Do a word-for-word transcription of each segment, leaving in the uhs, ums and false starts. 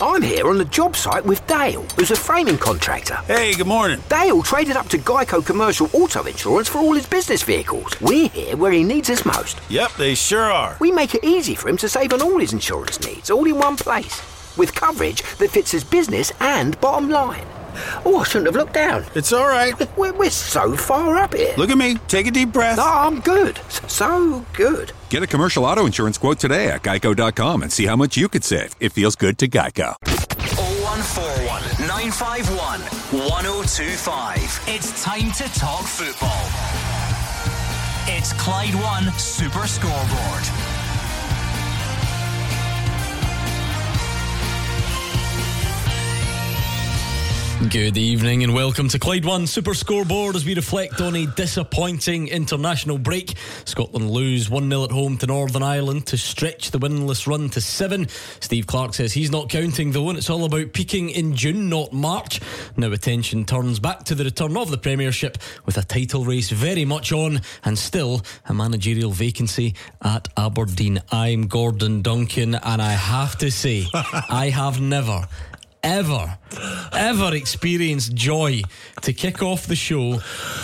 I'm here on the job site with Dale, who's a framing contractor. Hey, good morning. Dale traded up to Geico Commercial Auto Insurance for all his business vehicles. We're here where he needs us most. Yep, they sure are. We make it easy for him to save on all his insurance needs, all in one place, with coverage that fits his business and bottom line. Oh, I shouldn't have looked down. It's all right. We're, we're so far up here. Look at me. Take a deep breath. No, I'm good. So good. Get a commercial auto insurance quote today at geico dot com and see how much you could save. It feels good to Geico. oh one four one, nine five one, one oh two five. It's time to talk football. It's Clyde One Super Scoreboard. Good evening and welcome to Clyde One Super Scoreboard as we reflect on a disappointing international break. Scotland lose one nil at home to Northern Ireland to stretch the winless run to seven. Steve Clarke says he's not counting though, and it's all about peaking in June, not March. Now attention turns back to the return of the Premiership with a title race very much on and still a managerial vacancy at Aberdeen. I'm Gordon Duncan and I have to say I have never ever ever experienced joy to kick off the show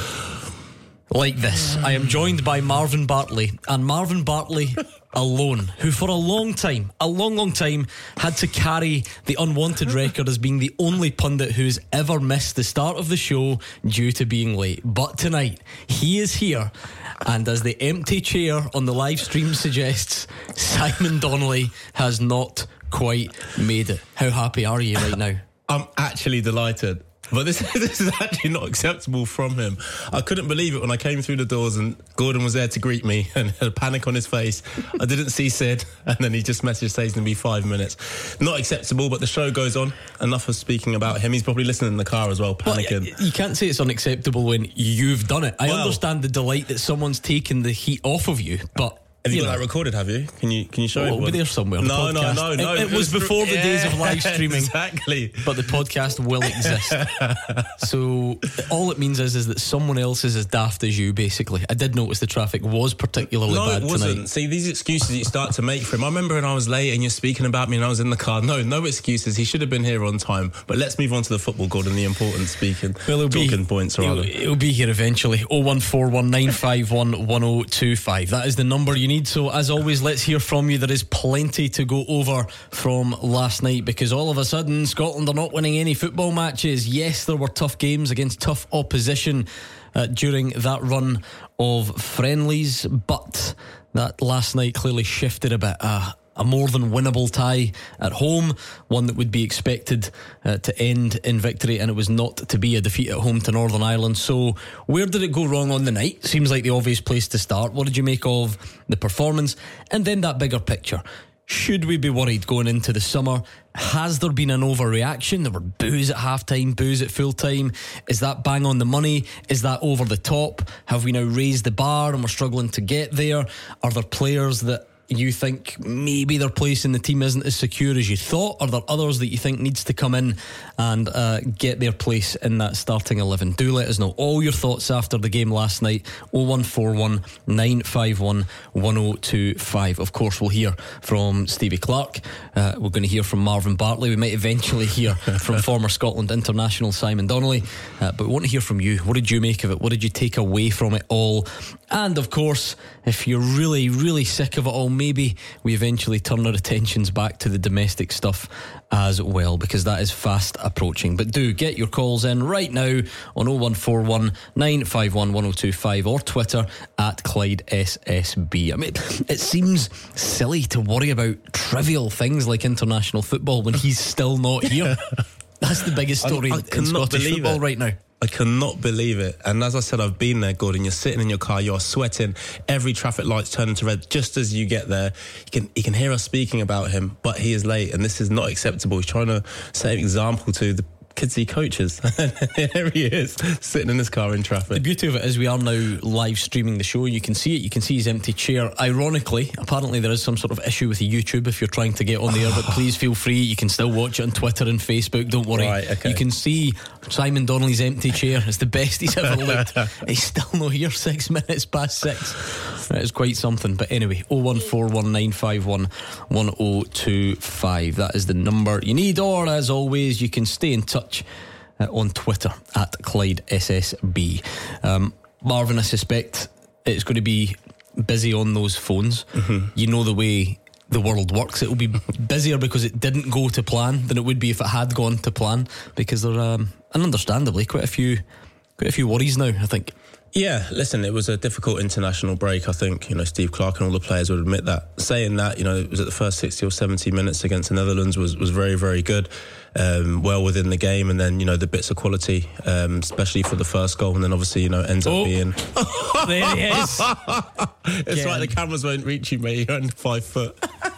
like this. I am joined by Marvin Bartley, and Marvin Bartley alone, who for a long time a long long time had to carry the unwanted record as being the only pundit who's ever missed the start of the show due to being late. But tonight he is here, and as the empty chair on the live stream suggests, Simon Donnelly has not quite made it. How happy are you right now? I'm actually delighted. But this, this is actually not acceptable from him. I couldn't believe it when I came through the doors and Gordon was there to greet me and had a panic on his face. I didn't see Sid, and then he just messaged saying it's going to be five minutes. Not acceptable, but the show goes on. Enough of speaking about him. He's probably listening in the car as well, panicking. Well, you can't say it's unacceptable when you've done it. I well, understand the delight that someone's taken the heat off of you, but... Have you, you got know. that recorded, have you? Can you can you show oh, it? It'll be there somewhere. No, the no, no, no. It, it, it was before the yeah, days of live streaming. Exactly. But the podcast will exist. So all it means is, is that someone else is as daft as you, basically. I did notice the traffic was particularly no, bad it wasn't. tonight. See, these excuses you start to make for him. I remember when I was late and you're speaking about me and I was in the car. No, no excuses. He should have been here on time. But let's move on to the football, Gordon, the important speaking, well, it'll talking be, points. It'll, it'll be here eventually. oh one four one, nine five one, one oh two five. That is the number you need. So as always, let's hear from you. There is plenty to go over from last night, because all of a sudden Scotland are not winning any football matches. Yes, there were tough games against tough opposition uh, during that run of friendlies, but that last night clearly shifted a bit. Uh, a more than winnable tie at home, one that would be expected uh, to end in victory, and it was not to be a defeat at home to Northern Ireland. So where did it go wrong on the night? Seems like the obvious place to start. What did you make of the performance? And then that bigger picture. Should we be worried going into the summer? Has there been an overreaction? There were boos at half-time, boos at full-time. Is that bang on the money? Is that over the top? Have we now raised the bar and we're struggling to get there? Are there players that you think maybe their place in the team isn't as secure as you thought? Are there others that you think needs to come in and uh, get their place in that starting eleven? Do let us know all your thoughts after the game last night. oh one four one, nine five one, one oh two five. Of course, we'll hear from Stevie Clarke. Uh, we're going to hear from Marvin Bartley. We might eventually hear from former Scotland international Simon Donnelly. Uh, but we want to hear from you. What did you make of it? What did you take away from it all? And of course, if you're really, really sick of it all, maybe we eventually turn our attentions back to the domestic stuff as well, because that is fast approaching. But do get your calls in right now on oh one four one, nine five one, one oh two five or Twitter at Clyde S S B. I mean, it seems silly to worry about trivial things like international football when he's still not here. That's the biggest story I, I in Scottish football it. right now. I cannot believe it. And as I said, I've been there, Gordon. You're sitting in your car, you're sweating, every traffic light's turning to red just as you get there. You can you can hear us speaking about him, but he is late, and this is not acceptable. He's trying to set an example to the kids see coaches. There he is, sitting in his car in traffic. The beauty of it is we are now live streaming the show. You can see it. You can see his empty chair. Ironically, apparently there is some sort of issue with YouTube if you're trying to get on the air, but please feel free. You can still watch it on Twitter and Facebook. Don't worry. Right, okay. You can see Simon Donnelly's empty chair. It's the best he's ever looked. He's still not here six minutes past six. That is quite something. But anyway, oh one four one nine five one one oh two five. That is the number you need. Or as always, you can stay in touch uh, on Twitter at Clyde S S B. Um, Marvin, I suspect it's going to be busy on those phones. Mm-hmm. You know the way the world works. It will be busier because it didn't go to plan than it would be if it had gone to plan, because there are, um, and understandably, quite a few quite a few worries now, I think. Yeah, listen, it was a difficult international break. I think, you know, Steve Clarke and all the players would admit that. Saying that, you know, it was at the first sixty or seventy minutes against the Netherlands was, was very, very good. Um, well within the game, and then, you know, the bits of quality, um, especially for the first goal, and then obviously, you know, ends up oh. being... There he is. It's like the cameras won't reach you, mate. You're under five foot.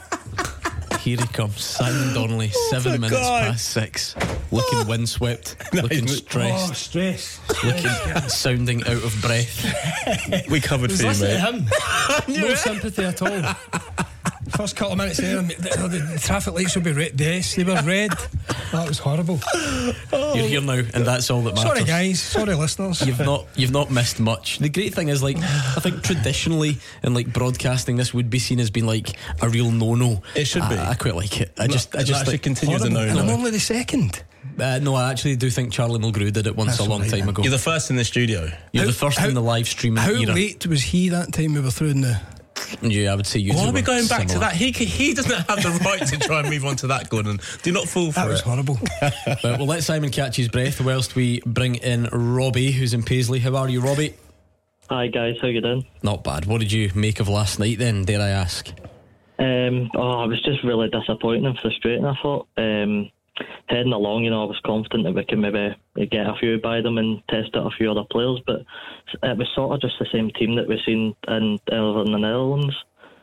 Here he comes, Simon Donnelly, oh seven minutes God. past six, looking windswept, no, looking stressed, oh, stress, looking, sounding out of breath. We covered for you, mate. Him. No sympathy at all. First couple of minutes there, the, the, the traffic lights would be red. Yes, they were red. That was horrible. Oh. You're here now, and that's all that matters. Sorry, guys. Sorry, listeners. You've not, you've not missed much. The great thing is, like, I think traditionally in like broadcasting, this would be seen as being like a real no-no. It should be. I, I quite like it. I just, no, I just actually like, continue as a no-no. And I'm only the second. Uh, no, I actually do think Charlie Mulgrew did it once. That's a long right, time ago. You're the first in the studio. You're how, the first how, in the live streaming How era. late was he that time we were through in the... Yeah, I would say you. Why are we going back similar. to that? He he doesn't have the right to try and move on to that, Gordon. Do not fall for that it. was horrible. Right, well, let Simon catch his breath whilst we bring in Robbie, who's in Paisley. How are you, Robbie? Hi guys, how you doing? Not bad. What did you make of last night then, dare I ask? Um, oh, it was just really disappointing and frustrating, I thought. Um, heading along, you know, I was confident that we could maybe get a few by them and test out a few other players, but it was sort of just the same team that we've seen in, in the Netherlands.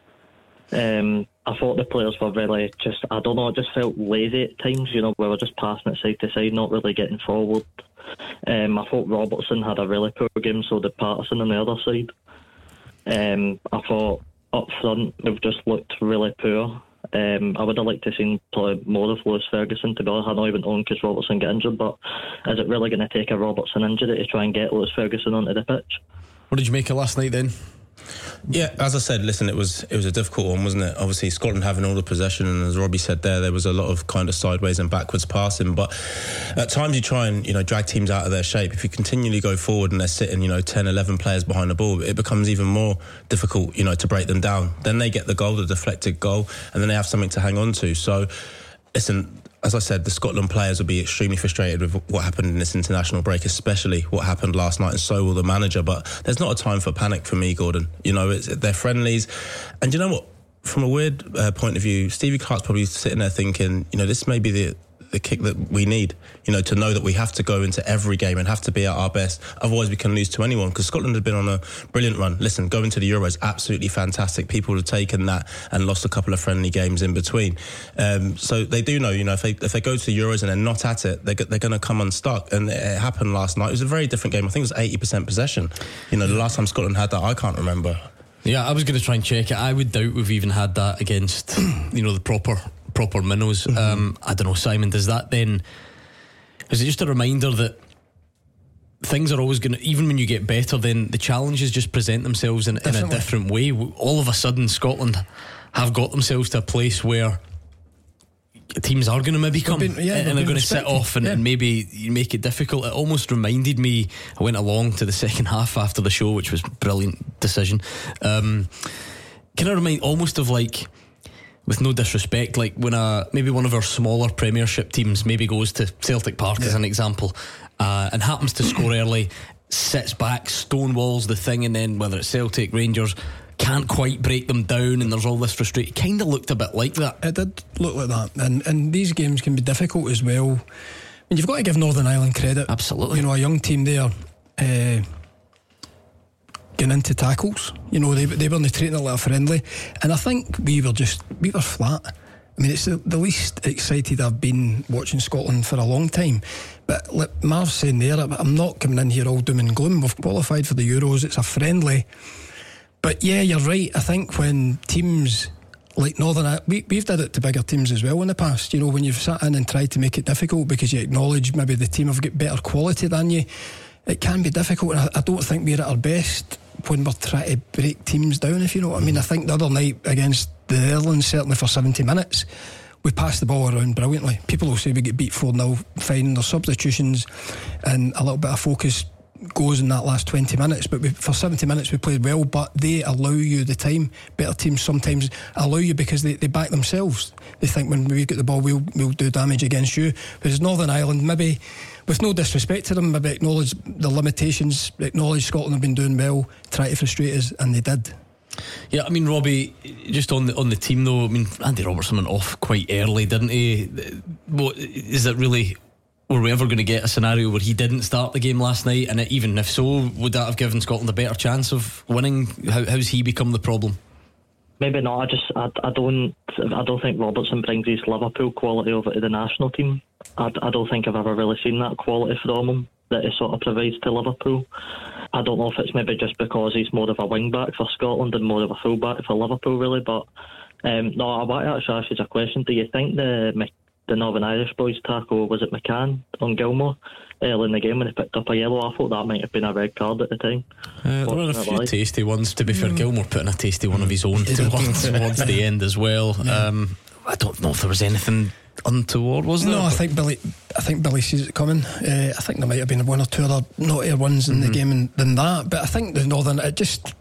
Um, I thought the players were really just, I don't know, it just felt lazy at times, you know, we were just passing it side to side, not really getting forward. Um, I thought Robertson had a really poor game, so did Patterson on the other side. Um, I thought up front they've just looked really poor. Um, I would have liked to see play more of Lewis Ferguson, to be honest. I know he went on because Robertson got injured, but is it really going to take a Robertson injury to try and get Lewis Ferguson onto the pitch? What did you make of last night then? Yeah, as I said, listen, it was it was a difficult one, wasn't it? Obviously, Scotland having all the possession, and as Robbie said there, there was a lot of kind of sideways and backwards passing. But at times you try and, you know, drag teams out of their shape. If you continually go forward and they're sitting, you know, ten, eleven players behind the ball, it becomes even more difficult, you know, to break them down. Then they get the goal, the deflected goal, and then they have something to hang on to. So, listen, as I said, the Scotland players will be extremely frustrated with what happened in this international break, especially what happened last night, and so will the manager. But there's not a time for panic for me, Gordon. You know, it's, they're friendlies. And you know what? From a weird uh, point of view, Stevie Clarke's probably sitting there thinking, you know, this may be the the kick that we need, you know, to know that we have to go into every game and have to be at our best. Otherwise we can lose to anyone, because Scotland have been on a brilliant run. Listen, going to the Euros, absolutely fantastic. People have taken that and lost a couple of friendly games in between. Um, so they do know, you know, if they if they go to the Euros and they're not at it, they're, they're going to come unstuck. And it happened last night. It was a very different game. I think it was eighty percent possession. You know, the last time Scotland had that, I can't remember. Yeah, I was going to try and check it. I would doubt we've even had that against, you know, the proper proper minnows. Mm-hmm. Um, I don't know, Simon, does that then, is it just a reminder that things are always going to, even when you get better, then the challenges just present themselves in, in a different way? All of a sudden Scotland have got themselves to a place where teams are going to maybe come been, yeah, and they're going to sit off and, yeah. and maybe make it difficult. It almost reminded me, I went along to the second half after the show, which was a brilliant decision. Um, kind of remind almost of like, with no disrespect, like when a maybe one of our smaller Premiership teams maybe goes to Celtic Park, yeah. as an example, uh, and happens to score early, sits back, stonewalls the thing, and then whether it's Celtic, Rangers, can't quite break them down, and there's all this frustration. It kind of looked a bit like that. It did look like that, and and these games can be difficult as well. I mean, you've got to give Northern Ireland credit. Absolutely. You know, a young team there uh, getting into tackles. You know, they they weren't treating it like a friendly, and I think we were just we were flat. I mean, it's the, the least excited I've been watching Scotland for a long time. But like Marv's saying there, I'm not coming in here all doom and gloom. We've qualified for the Euros, it's a friendly. But yeah, you're right. I think when teams like Northern, we, we've did it to bigger teams as well in the past. You know, when you've sat in and tried to make it difficult because you acknowledge maybe the team have got better quality than you, it can be difficult. And I, I don't think we're at our best when we're trying to break teams down, if you know what I mean. I think the other night against the Netherlands, certainly for seventy minutes, we passed the ball around brilliantly. People will say we get beat four nil, fine. There's substitutions and a little bit of focus goes in that last twenty minutes, but we, for seventy minutes we played well. But they allow you the time. Better teams sometimes allow you because they, they back themselves. They think when we get the ball we'll, we'll do damage against you. Whereas Northern Ireland, maybe with no disrespect to them, maybe acknowledge the limitations, acknowledge Scotland have been doing well, try to frustrate us, and they did. Yeah, I mean, Robbie, just on the on the team though, I mean, Andy Robertson went off quite early, didn't he? What is it really? Were we ever going to get a scenario where he didn't start the game last night? And even if so, would that have given Scotland a better chance of winning? How, how's he become the problem? Maybe not. I just I, I don't I don't think Robertson brings his Liverpool quality over to the national team. I, I don't think I've ever really seen that quality from him that he sort of provides to Liverpool. I don't know if it's maybe just because he's more of a wing back for Scotland and more of a full back for Liverpool, really. But um, no, I want to actually ask you a question. Do you think the the Northern Irish boys tackle, was it McCann on Gilmore early in the game when he picked up a yellow? I thought that might have been a red card at the time. Uh, there were a few tasty ones, to be fair. Gilmore put in a tasty one of his own towards, towards the end as well. Yeah. Um, I don't know if there was anything untoward, was there? No, I think Billy I think Billy sees it coming. uh, I think there might have been one or two other naughtier ones in mm-hmm. the game than that, but I think the Northern, it just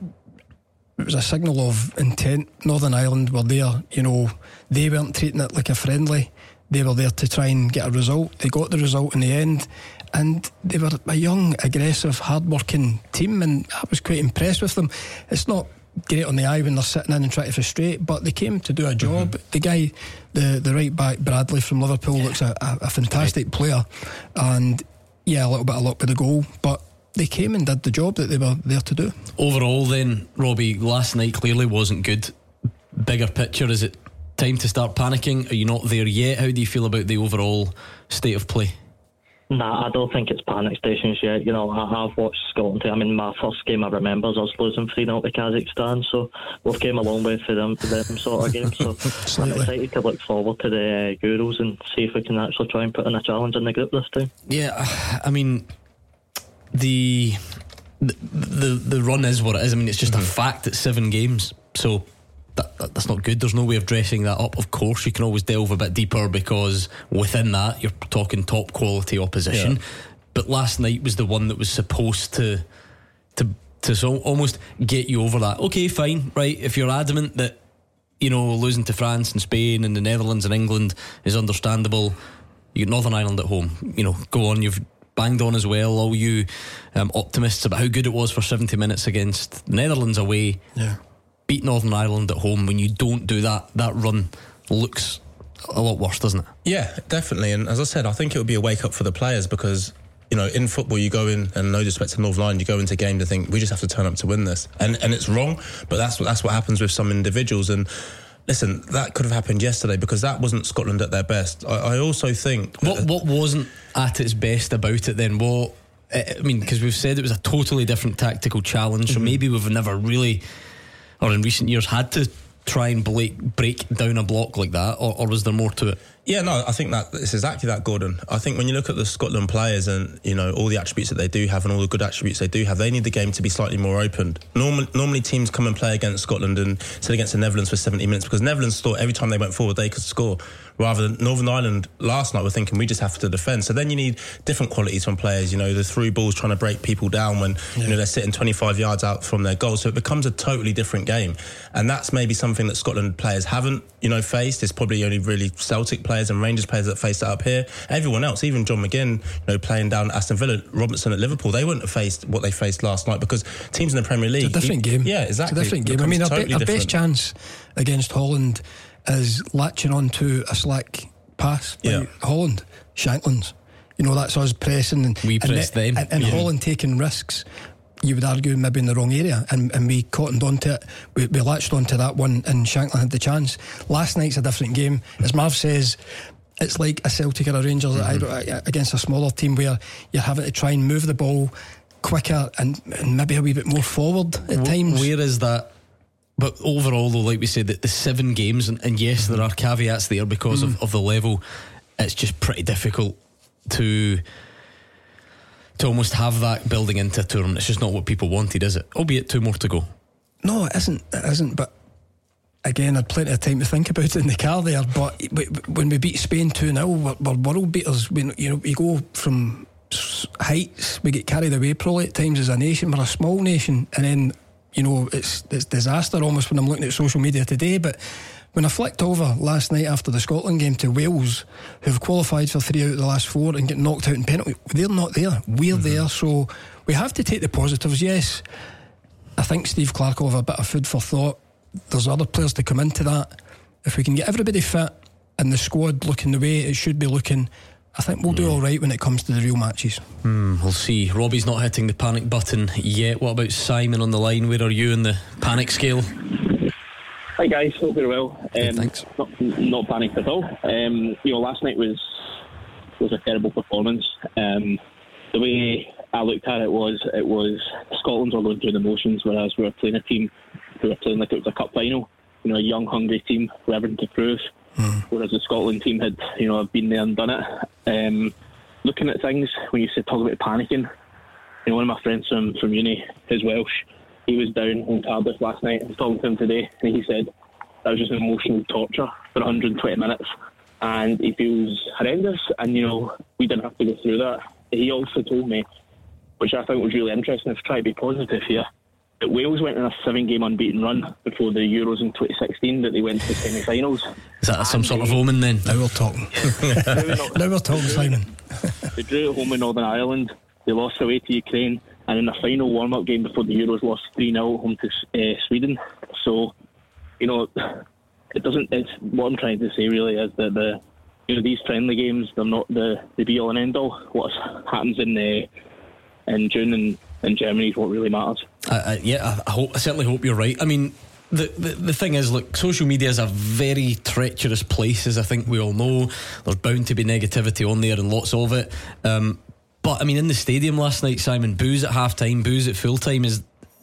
it was a signal of intent. Northern Ireland were there, you know, they weren't treating it like a friendly. They were there to try and get a result. They got the result in the end, and they were a young, aggressive, hard-working team, and I was quite impressed with them. It's not great on the eye when they're sitting in and trying to frustrate, but they came to do a job. Mm-hmm. The guy, the the right back Bradley from Liverpool, yeah. looks a, a, a fantastic right. player, and yeah, a little bit of luck with the goal, but they came and did the job that they were there to do. Overall then, Robbie, last night clearly wasn't good. Bigger picture, is it time to start panicking? Are you not there yet? How do you feel about the overall state of play? Nah, I don't think it's panic stations yet. You know, I, I've watched Scotland. I mean, my first game I remember is us losing three nil to Kazakhstan, so we've came a long way for them, for them sort of games. So I'm excited to look forward to the uh, Euros and see if we can actually try and put in a challenge in the group this time. Yeah, I mean, the the the, the run is what it is. I mean, it's just mm-hmm. a fact. It's seven games, so That, that, that's not good. There's no way of dressing that up. Of course you can always delve a bit deeper because within that you're talking top quality opposition, yeah. but last night was the one that was supposed to to to so almost get you over that. Okay, fine, right, if you're adamant that, you know, losing to France and Spain and the Netherlands and England is understandable, you got Northern Ireland at home, you know, go on. You've banged on as well, all you um, optimists about how good it was for seventy minutes against the Netherlands away. Yeah, beat Northern Ireland at home. When you don't do that, that run looks a lot worse, doesn't it? Yeah, definitely. And as I said, I think it would be a wake up for the players because, you know, in football you go in, and no disrespect to Northern Ireland, you go into a game to think we just have to turn up to win this, and and it's wrong, but that's what that's what happens with some individuals. And listen, that could have happened yesterday because that wasn't Scotland at their best. I, I also think what what wasn't at its best about it then? What I mean, because we've said it was a totally different tactical challenge, mm-hmm. so maybe we've never really, or in recent years, had to try and break, break down a block like that, or, or was there more to it? Yeah, no, I think that it's exactly that, Gordon. I think when you look at the Scotland players and, you know, all the attributes that they do have and all the good attributes they do have, they need the game to be slightly more opened. Normal, normally teams come and play against Scotland and sit against the Netherlands for seventy minutes because Netherlands thought every time they went forward they could score, rather than Northern Ireland last night were thinking we just have to defend. So then you need different qualities from players, you know, the through balls trying to break people down when, yeah. you know, they're sitting twenty-five yards out from their goal. So it becomes a totally different game. And that's maybe something that Scotland players haven't, you know, faced. It's probably only really Celtic players and Rangers players that faced that up here. Everyone else, even John McGinn, you know, playing down Aston Villa, Robertson at Liverpool, they wouldn't have faced what they faced last night because teams in the Premier League, it's a different game. Yeah, exactly. It's a different game. I mean, our, totally be, our best chance against Holland is latching on to a slack pass by yeah. Holland, Shanklands. You know, that's us pressing and we press and, them and, and yeah. Holland taking risks. you would argue maybe in the wrong area, and, and we cottoned onto it. We, we latched onto that one, and Shankland had the chance. Last night's a different game. As Marv says, it's like a Celtic or a Rangers mm-hmm. against a smaller team where you're having to try and move the ball quicker and, and maybe a wee bit more forward at w- times. Where is that? But overall, though, like we said, the, the seven games, and, and yes, there are caveats there because mm. of, of the level. It's just pretty difficult to to almost have that building into a tournament. It's just not what people wanted, is it? Albeit two more to go. No, it isn't. It isn't. But again, I had plenty of time to think about it in the car there. But when we beat Spain two nil, we're, we're world beaters. We, you know, you go from heights. We get carried away probably at times as a nation. We're a small nation, and then you know it's it's disaster almost when I'm looking at social media today. But when I flicked over last night after the Scotland game to Wales, who've qualified for three out of the last four and get knocked out in penalty, they're not there. We're mm-hmm. there, so we have to take the positives. Yes, I think Steve Clarke will have a bit of food for thought. There's other players to come into that. If we can get everybody fit and the squad looking the way it should be looking, I think we'll do all right when it comes to the real matches. Mm, we'll see. Robbie's not hitting the panic button yet. What about Simon on the line? Where are you in the panic scale? Hi guys, hope you're well. Um, Good, thanks. Not, not panicked at all. Um, you know, last night was was a terrible performance. Um, the way I looked at it was, it was Scotland were going through the motions, whereas we were playing a team who were playing like it was a cup final. You know, a young, hungry team with everything to prove. Mm. Whereas the Scotland team had, you know, been there and done it. Um, looking at things, when you say talk about panicking, you know, one of my friends from from uni, his Welsh. He was down in Cardiff last night. I was talking to him today, and he said that was just emotional torture for one hundred twenty minutes, and he feels horrendous. And you know, we didn't have to go through that. He also told me, which I think was really interesting, if try to be positive here, that Wales went on a seven-game unbeaten run before the Euros in twenty sixteen. That they went to the semi-finals. Is that some sort of omen then? Now we're talking. now we're talking, Simon. They drew at home in Northern Ireland. They lost away to Ukraine. And in the final warm-up game before the Euros, lost three nil home to uh, Sweden. So, you know, it doesn't. It's what I'm trying to say really is that the, you know, these friendly games, they're not the, the be-all and end-all. What happens in the in June in, in Germany is what really matters. Uh, uh, yeah, I hope. I certainly hope you're right. I mean, the, the the thing is, look, social media is a very treacherous place, as I think we all know. There's bound to be negativity on there and lots of it. Um, But I mean, in the stadium last night, Simon, boos at half time, boos at full time. Is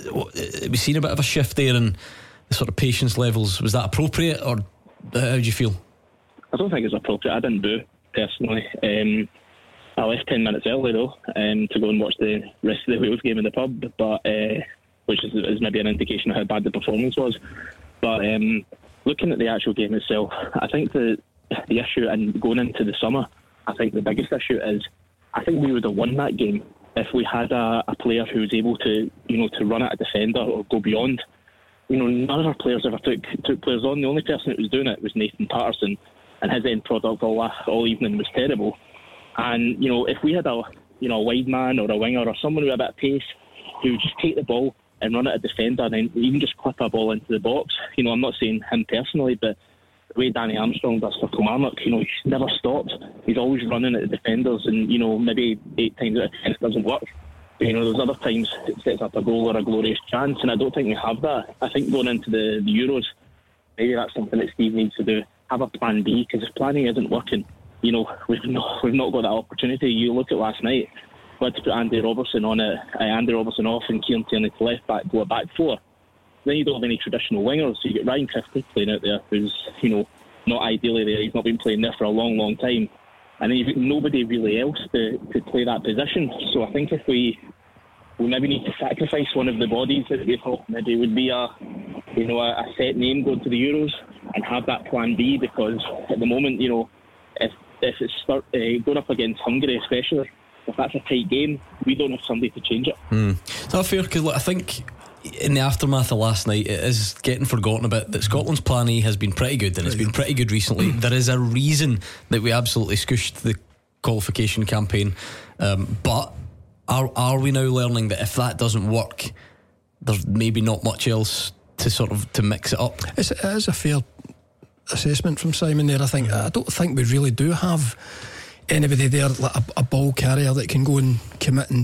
we seen a bit of a shift there in the sort of patience levels? Was that appropriate, or how do you feel? I don't think it's appropriate. I didn't boo personally. Um, I left ten minutes early though, um, to go and watch the rest of the Wales game in the pub, but uh, which is, is maybe an indication of how bad the performance was. But um, looking at the actual game itself, I think the the issue, and going into the summer, I think the biggest issue is, I think we would have won that game if we had a, a player who was able to, you know, to run at a defender or go beyond. You know, none of our players ever took took players on. The only person that was doing it was Nathan Patterson, and his end product all all evening was terrible. And you know, if we had a you know a wide man or a winger or someone with a bit of pace who would just take the ball and run at a defender, and then even just clip a ball into the box. You know, I'm not saying him personally, but the way Danny Armstrong does for Kilmarnock, you know, he's never stopped. He's always running at the defenders, and you know, maybe eight times out of ten it doesn't work. But you know, there's other times it sets up a goal or a glorious chance, and I don't think we have that. I think going into the, the Euros, maybe that's something that Steve needs to do. Have a plan B, because if plan A isn't working, you know, we've not we've not got that opportunity. You look at last night, we had to put Andy Robertson on it, uh, Andy Robertson off, and Kieran Tierney to left back, go a back four. Then you don't have any traditional wingers, so you get Ryan Christie playing out there, who's, you know, not ideally there. He's not been playing there for a long, long time. And then you've got nobody really else to, to play that position. So I think if we we maybe need to sacrifice one of the bodies that we thought maybe would be a, you know, a, a set name going to the Euros, and have that plan B, because at the moment, you know, if if it's start uh, going up against Hungary, especially, if that's a tight game, we don't have somebody to change it. Mm. Is that fair? Because I think in the aftermath of last night, it is getting forgotten a bit that Scotland's plan A has been pretty good, and it's been pretty good recently. There is a reason that we absolutely scooshed the qualification campaign, um, but are are we now learning that if that doesn't work, there's maybe not much else to sort of to mix it up? It's, it is a fair assessment from Simon there. I think I don't think we really do have anybody there, like a, a ball carrier that can go and commit and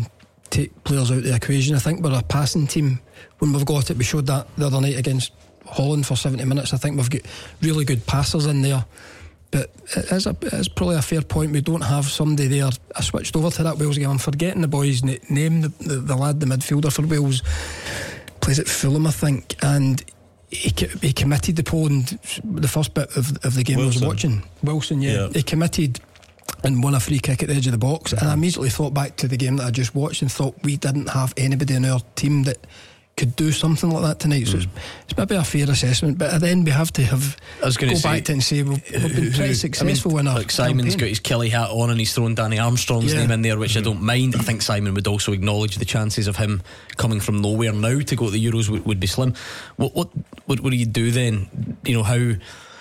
take players out of the equation. I think we're a passing team when we've got it. We showed that the other night against Holland for seventy minutes. I think we've got really good passers in there. But it is, a, it is probably a fair point. We don't have somebody there. I switched over to that Wales game. I'm forgetting the boy's na- name, the, the, the lad, the midfielder for Wales, plays at Fulham, I think, and he, he committed the Poland, the first bit of, of the game Wilson. I was watching. Wilson, yeah. yeah. He committed and won a free kick at the edge of the box. And I immediately thought back to the game that I just watched and thought we didn't have anybody in our team that could do something like that tonight. So mm. it's, it's maybe a fair assessment, but then we have to have I was go say, back to it and say we've, we've been pretty successful I mean, in our like Simon's campaign. Got his Kelly hat on and he's thrown Danny Armstrong's yeah. name in there, which mm. I don't mind. I think Simon would also acknowledge the chances of him coming from nowhere now to go to the Euros would, would be slim. What what what, what do you do then? You know, how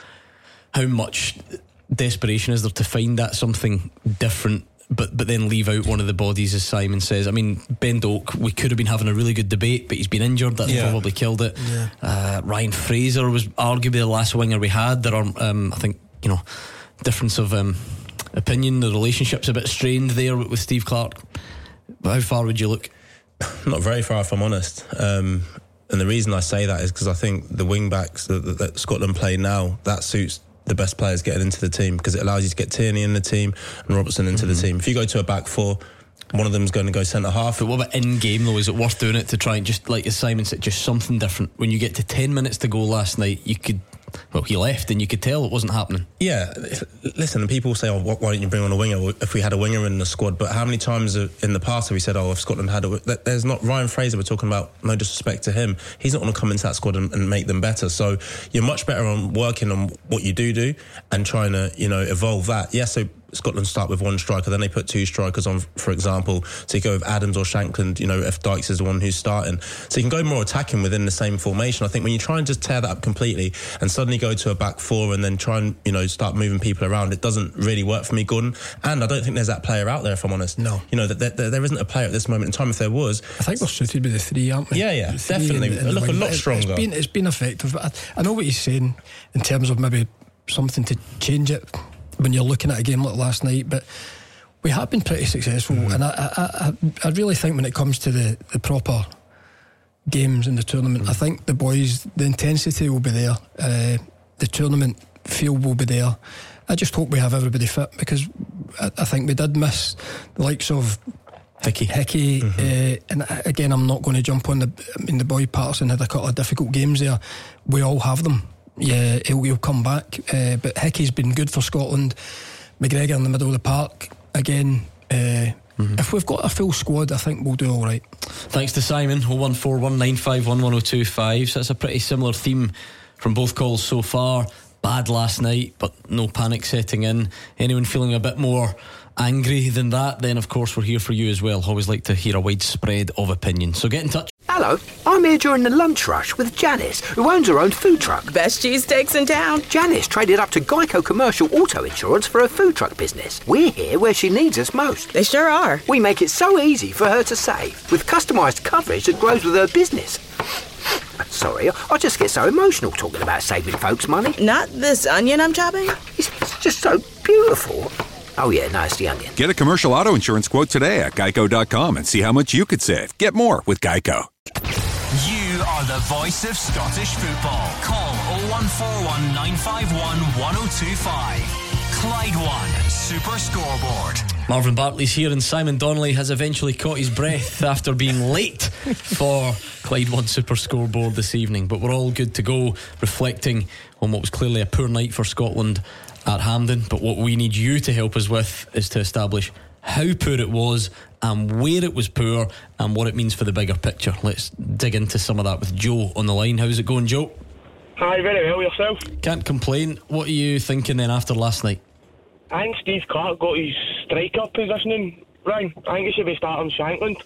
how much desperation is there to find that something different, but but then leave out one of the bodies, as Simon says? I mean, Ben Doak, we could have been having a really good debate, but he's been injured. That's yeah. probably killed it. Yeah. uh, Ryan Fraser was arguably the last winger we had. There are um, I think, you know, difference of um, opinion. The relationship's a bit strained there with, with Steve Clarke. But how far would you look? Not very far, if I'm honest. um, and the reason I say that is because I think the wing backs that, that, that Scotland play now, that suits the best players getting into the team, because it allows you to get Tierney in the team and Robertson into mm-hmm. the team. If you go to a back four, one of them's going to go centre half. But what about in game though? Is it worth doing it to try and just, like as Simon said, just something different? When you get to ten minutes to go last night, you could, well, he left and you could tell it wasn't happening. Yeah, listen, and people say, oh, why don't you bring on a winger if we had a winger in the squad? But how many times in the past have we said, oh, if Scotland had a... There's not... Ryan Fraser, we're talking about, no disrespect to him, he's not going to come into that squad and, and make them better. So you're much better on working on what you do do and trying to, you know, evolve that. Yeah, so Scotland start with one striker, then they put two strikers on, for example, so you go with Adams or Shankland, you know, if Dykes is the one who's starting. So you can go more attacking within the same formation. I think when you try and just tear that up completely and suddenly go to a back four and then try and, you know, start moving people around, it doesn't really work for me, Gordon. And I don't think there's that player out there, if I'm honest. No. You know, there, there, there isn't a player at this moment in time. If there was... I think we're suited with the three, aren't we? Yeah, yeah, definitely. In, in look a lot it, stronger. It's been, it's been effective. I, I know what he's saying in terms of maybe something to change it when you're looking at a game like last night, but we have been pretty successful. Mm-hmm. And I, I, I, I really think when it comes to the, the proper games in the tournament, mm-hmm. I think the boys, the intensity will be there, uh, the tournament feel will be there. I just hope we have everybody fit, because I, I think we did miss the likes of Hickey, Hickey mm-hmm. uh, and again, I'm not going to jump on the I mean the boy Patterson had a couple of difficult games there. We all have them. Yeah, he'll, he'll come back, uh, but Hickey's been good for Scotland. McGregor in the middle of the park again. uh, mm-hmm. If we've got a full squad, I think we'll do alright. Thanks to Simon. oh one four one nine five one one oh two five. So that's a pretty similar theme from both calls so far. Bad last night, but no panic setting in. Anyone feeling a bit more angry than that, then of course we're here for you as well. Always like to hear a wide spread of opinion, so get in touch. Hello, I'm here during the lunch rush with Janice, who owns her own food truck. Best cheesesteaks in town. Janice traded up to Geico Commercial Auto Insurance for her food truck business. We're here where she needs us most. They sure are. We make it so easy for her to save, with customised coverage that grows with her business. Sorry, I just get so emotional talking about saving folks money. Not this onion I'm chopping? It's, it's just so beautiful. Oh yeah, no, it's the onion. Get a commercial auto insurance quote today at geico dot com and see how much you could save. Get more with Geico. You are the voice of Scottish football. Call oh one four one nine five one one oh two five. Clyde One Super Scoreboard. Marvin Bartley's here and Simon Donnelly has eventually caught his breath after being late for Clyde One Super Scoreboard this evening, but we're all good to go, reflecting on what was clearly a poor night for Scotland at Hampden. But what we need you to help us with is to establish how poor it was and where it was poor and what it means for the bigger picture. Let's dig into some of that with Joe on the line. How's it going, Joe? Hi, very well, yourself? Can't complain. What are you thinking then after last night? I think Steve Clarke got his striker positioning wrong. I think he should be starting Shankland.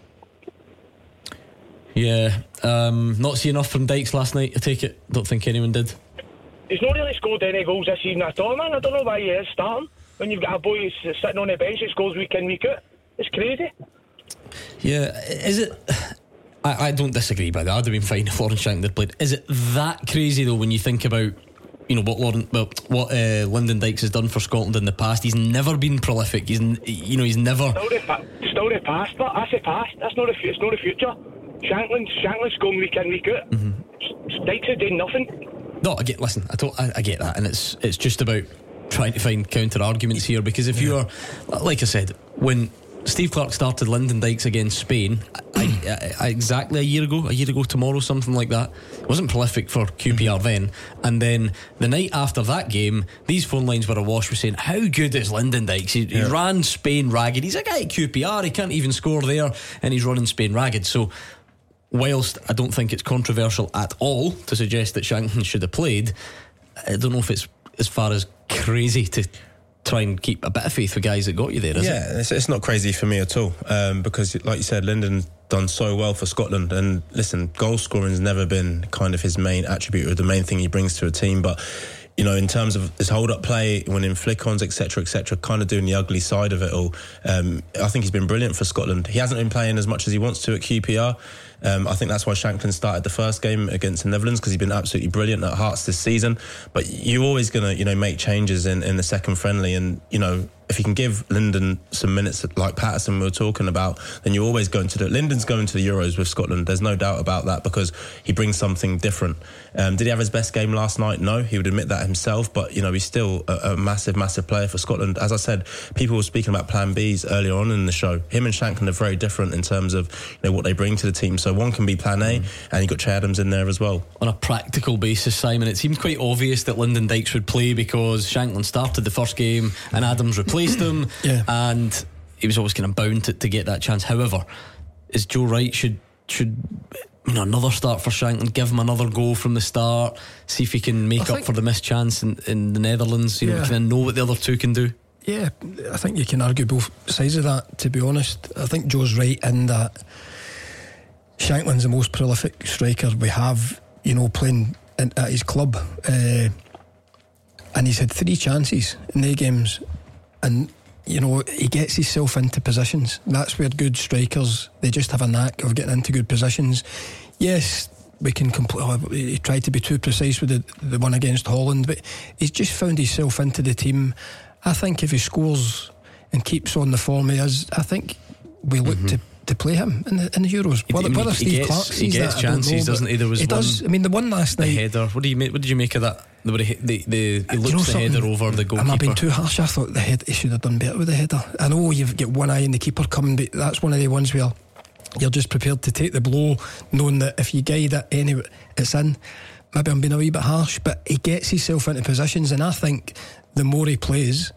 Yeah, um, not see enough from Dykes last night, I take it. Don't think anyone did. He's not really scored any goals this season at all, man. I don't know why he is starting when you've got a boy who's sitting on the bench that scores week in, week out. It's crazy. Yeah, is it... I, I don't disagree by that. I'd have been fine if Lawrence Shankland had played. Is it that crazy though when you think about you know what Lauren, well, what uh, Lyndon Dykes has done for Scotland in the past. He's never been prolific. He's, you know, he's never. Still the, pa- still the past, but that's the past. That's not the future. It's not the future. Shankland's Shankland's going week in, week out. Mm-hmm. Dykes is doing nothing. No, I get. Listen, I, don't, I, I get that, and it's it's just about trying to find counter arguments here, because if yeah. you're, like I said, when Steve Clarke started Lyndon Dykes against Spain I, I, I, exactly a year ago, a year ago tomorrow, something like that. It wasn't prolific for Q P R mm-hmm. then. And then the night after that game, these phone lines were awash with saying, how good is Lyndon Dykes? He, yeah. he ran Spain ragged. He's a guy at Q P R, he can't even score there, and he's running Spain ragged. So whilst I don't think it's controversial at all to suggest that Shankland should have played, I don't know if it's as far as crazy to try and keep a bit of faith with guys that got you there, is yeah, it? It's, it's not crazy for me at all, um, because like you said, Lyndon's done so well for Scotland, and listen, goal scoring has never been kind of his main attribute or the main thing he brings to a team, but you know, in terms of his hold-up play, winning flick-ons, et cetera, et cetera, kind of doing the ugly side of it all, um, I think he's been brilliant for Scotland. He hasn't been playing as much as he wants to at Q P R. Um, I think that's why Shankland started the first game against the Netherlands, because he's been absolutely brilliant at Hearts this season. But you're always going to, you know, make changes in, in the second friendly, and you know, if you can give Lyndon some minutes like Patterson we were talking about, then you're always going to do it. Lyndon's going to the Euros with Scotland, there's no doubt about that, because he brings something different. Um, did he have his best game last night? No, he would admit that himself, but you know, he's still a, a massive massive player for Scotland. As I said, people were speaking about plan B's earlier on in the show. Him and Shankland are very different in terms of, you know, what they bring to the team. So one can be plan A, mm. and you got Che Adams in there as well. On a practical basis, Simon, it seemed quite obvious that Lyndon Dykes would play because Shankland started the first game and Adams replaced him, yeah. and he was always kind of bound to, to get that chance. However, is Joe right? Should should you know, another start for Shankland, give him another go from the start, see if he can make I up for the missed chance in, in the Netherlands, you yeah. know, kind of know what the other two can do? Yeah, I think you can argue both sides of that, to be honest. I think Joe's right in that Shankland's the most prolific striker we have, you know, playing in, at his club, uh, and he's had three chances in the games, and you know, he gets himself into positions. That's where good strikers, they just have a knack of getting into good positions. Yes, we can compl- oh, he tried to be too precise with the, the one against Holland, but he's just found himself into the team. I think if he scores and keeps on the form he is, I think we look mm-hmm. to to play him in the, in the Euros. Whether, whether he Steve gets, Clarke sees he gets that, chances, I don't know, doesn't he? There was he one, does. I mean, the one last the night. header. What do you make? What did you make of that? The, the, the, he looks you know the header over the goalkeeper. Am I being too harsh? I thought the head he should have done better with the header. I know you've got one eye on the keeper coming, but that's one of the ones where you're just prepared to take the blow, knowing that if you guide it anyway, it's in. Maybe I'm being a wee bit harsh, but he gets himself into positions, and I think the more he plays,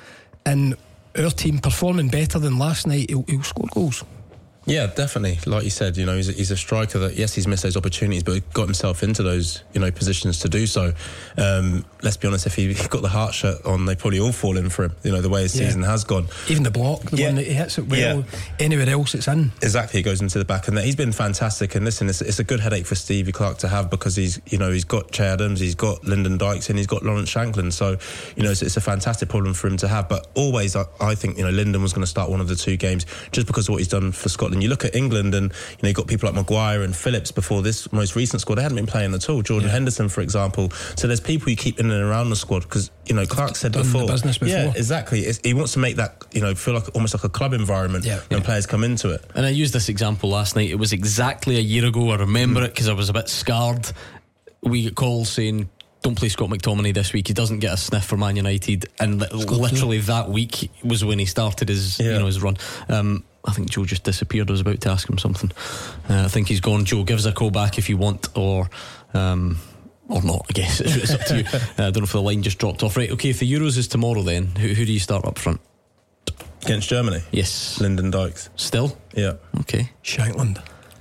and our team performing better than last night, he'll, he'll score goals. Yeah, definitely. Like you said, you know, he's a, he's a striker that, yes, he's missed those opportunities, but he got himself into those, you know, positions to do so. Um, let's be honest, if he got the Heart shirt on, they probably all fall in for him, you know, the way his yeah. season has gone. Even the block, the yeah. one that he hits it well, yeah. anywhere else it's in. Exactly, he goes into the back, and he's been fantastic. And listen, it's, it's a good headache for Stevie Clarke to have, because he's, you know, he's got Che Adams, he's got Lyndon Dykes, and he's got Lawrence Shankland. So, you know, it's, it's a fantastic problem for him to have. But always, I, I think, you know, Lyndon was going to start one of the two games just because of what he's done for Scotland. You look at England, and you know, you've got people like Maguire and Phillips before this most recent squad. They hadn't been playing at all. Jordan yeah. Henderson, for example. So there's people you keep in and around the squad, because you know, Clarke said before, the business before, yeah, exactly. It's, he wants to make that, you know, feel like almost like a club environment yeah. when yeah. players come into it. And I used this example last night. It was exactly a year ago. I remember mm. it because I was a bit scarred. We get calls saying, don't play Scott McTominay this week, he doesn't get a sniff for Man United, and Scott literally too. That week was when he started his yeah. you know, his run. um, I think Joe just disappeared. I was about to ask him something. uh, I think he's gone. Joe, give us a call back if you want, or um, or not, I guess. It's up to you. uh, I don't know if the line just dropped off. Right, okay, if the Euros is tomorrow, then who, who do you start up front? Against Germany? Yes. Lyndon Dykes. Still? Yeah. Okay. Shankland.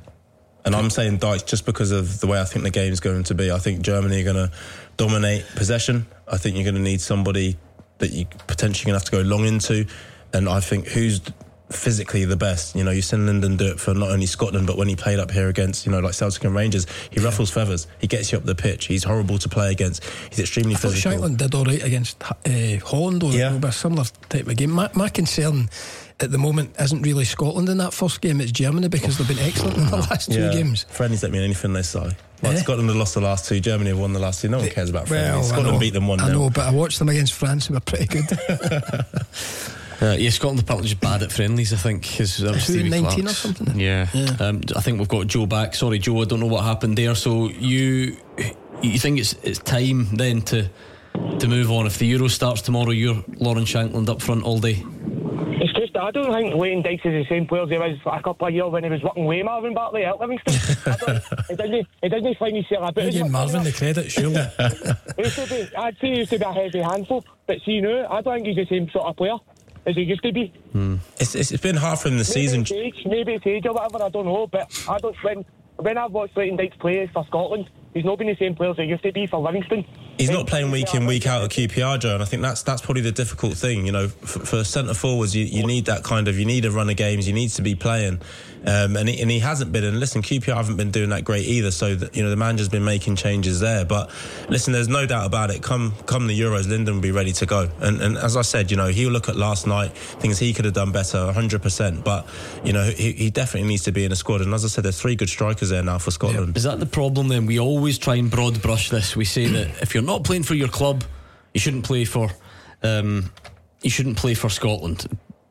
And I'm saying Dykes just because of the way I think the game's going to be. I think Germany are going to dominate possession. I think you're going to need somebody that you potentially going to have to go long into. And I think who's physically the best? You know, you've seen Lyndon do it for not only Scotland, but when he played up here against, you know, like Celtic and Rangers, he yeah. ruffles feathers. He gets you up the pitch. He's horrible to play against. He's extremely I thought physical. Shankland did all right against uh, Holland, or yeah. a similar type of game. My, my concern at the moment isn't really Scotland in that first game, it's Germany, because they've been excellent in the last two yeah. games. Friendlies don't mean anything this side. Like Eh? Scotland have lost the last two, Germany have won the last two. No one cares about friendlies. Well, I Scotland know, beat them one I nil. know, but I watched them against France, who were pretty good. Uh, yeah, Scotland are apparently just bad at friendlies, I think. Cause that was Who, Stevie nineteen Clark's. or something? Yeah, Yeah. Um, I think we've got Joe back. Sorry, Joe, I don't know what happened there. So you you think it's it's time then to to move on? If the Euro starts tomorrow, you're Lauren Shankland up front all day. It's just, I don't think Leighton Dykes is the same player as he was a couple of years when he was working with Marvin Bartley at Livingston. I don't, he doesn't, he doesn't find himself a bit. You're giving Marvin the credit, surely. He used to be, I'd say he used to be a heavy handful, but see now, I don't think he's the same sort of player as he used to be. Hmm. It's, it's, it's been hard for him this maybe season. It's age, maybe it's age or whatever, I don't know, but I don't, when, when I've watched Leighton Dykes play for Scotland, he's not been the same player as he used to be for Livingston. He's not playing week in, week out at Q P R, Joe, and I think that's that's probably the difficult thing. You know, for, for centre forwards, you, you need that kind of, you need a run of games, you need to be playing, um, and he, and he hasn't been. And listen, Q P R haven't been doing that great either. So that, you know, the manager's been making changes there. But listen, there's no doubt about it. Come come the Euros, Lyndon will be ready to go. And and as I said, you know, he'll look at last night, things he could have done better, one hundred percent. But you know, he, he definitely needs to be in a squad. And as I said, there's three good strikers there now for Scotland. Is that the problem then? We always try and broad brush this. We say that if you're not playing for your club, you shouldn't play for um, you shouldn't play for Scotland.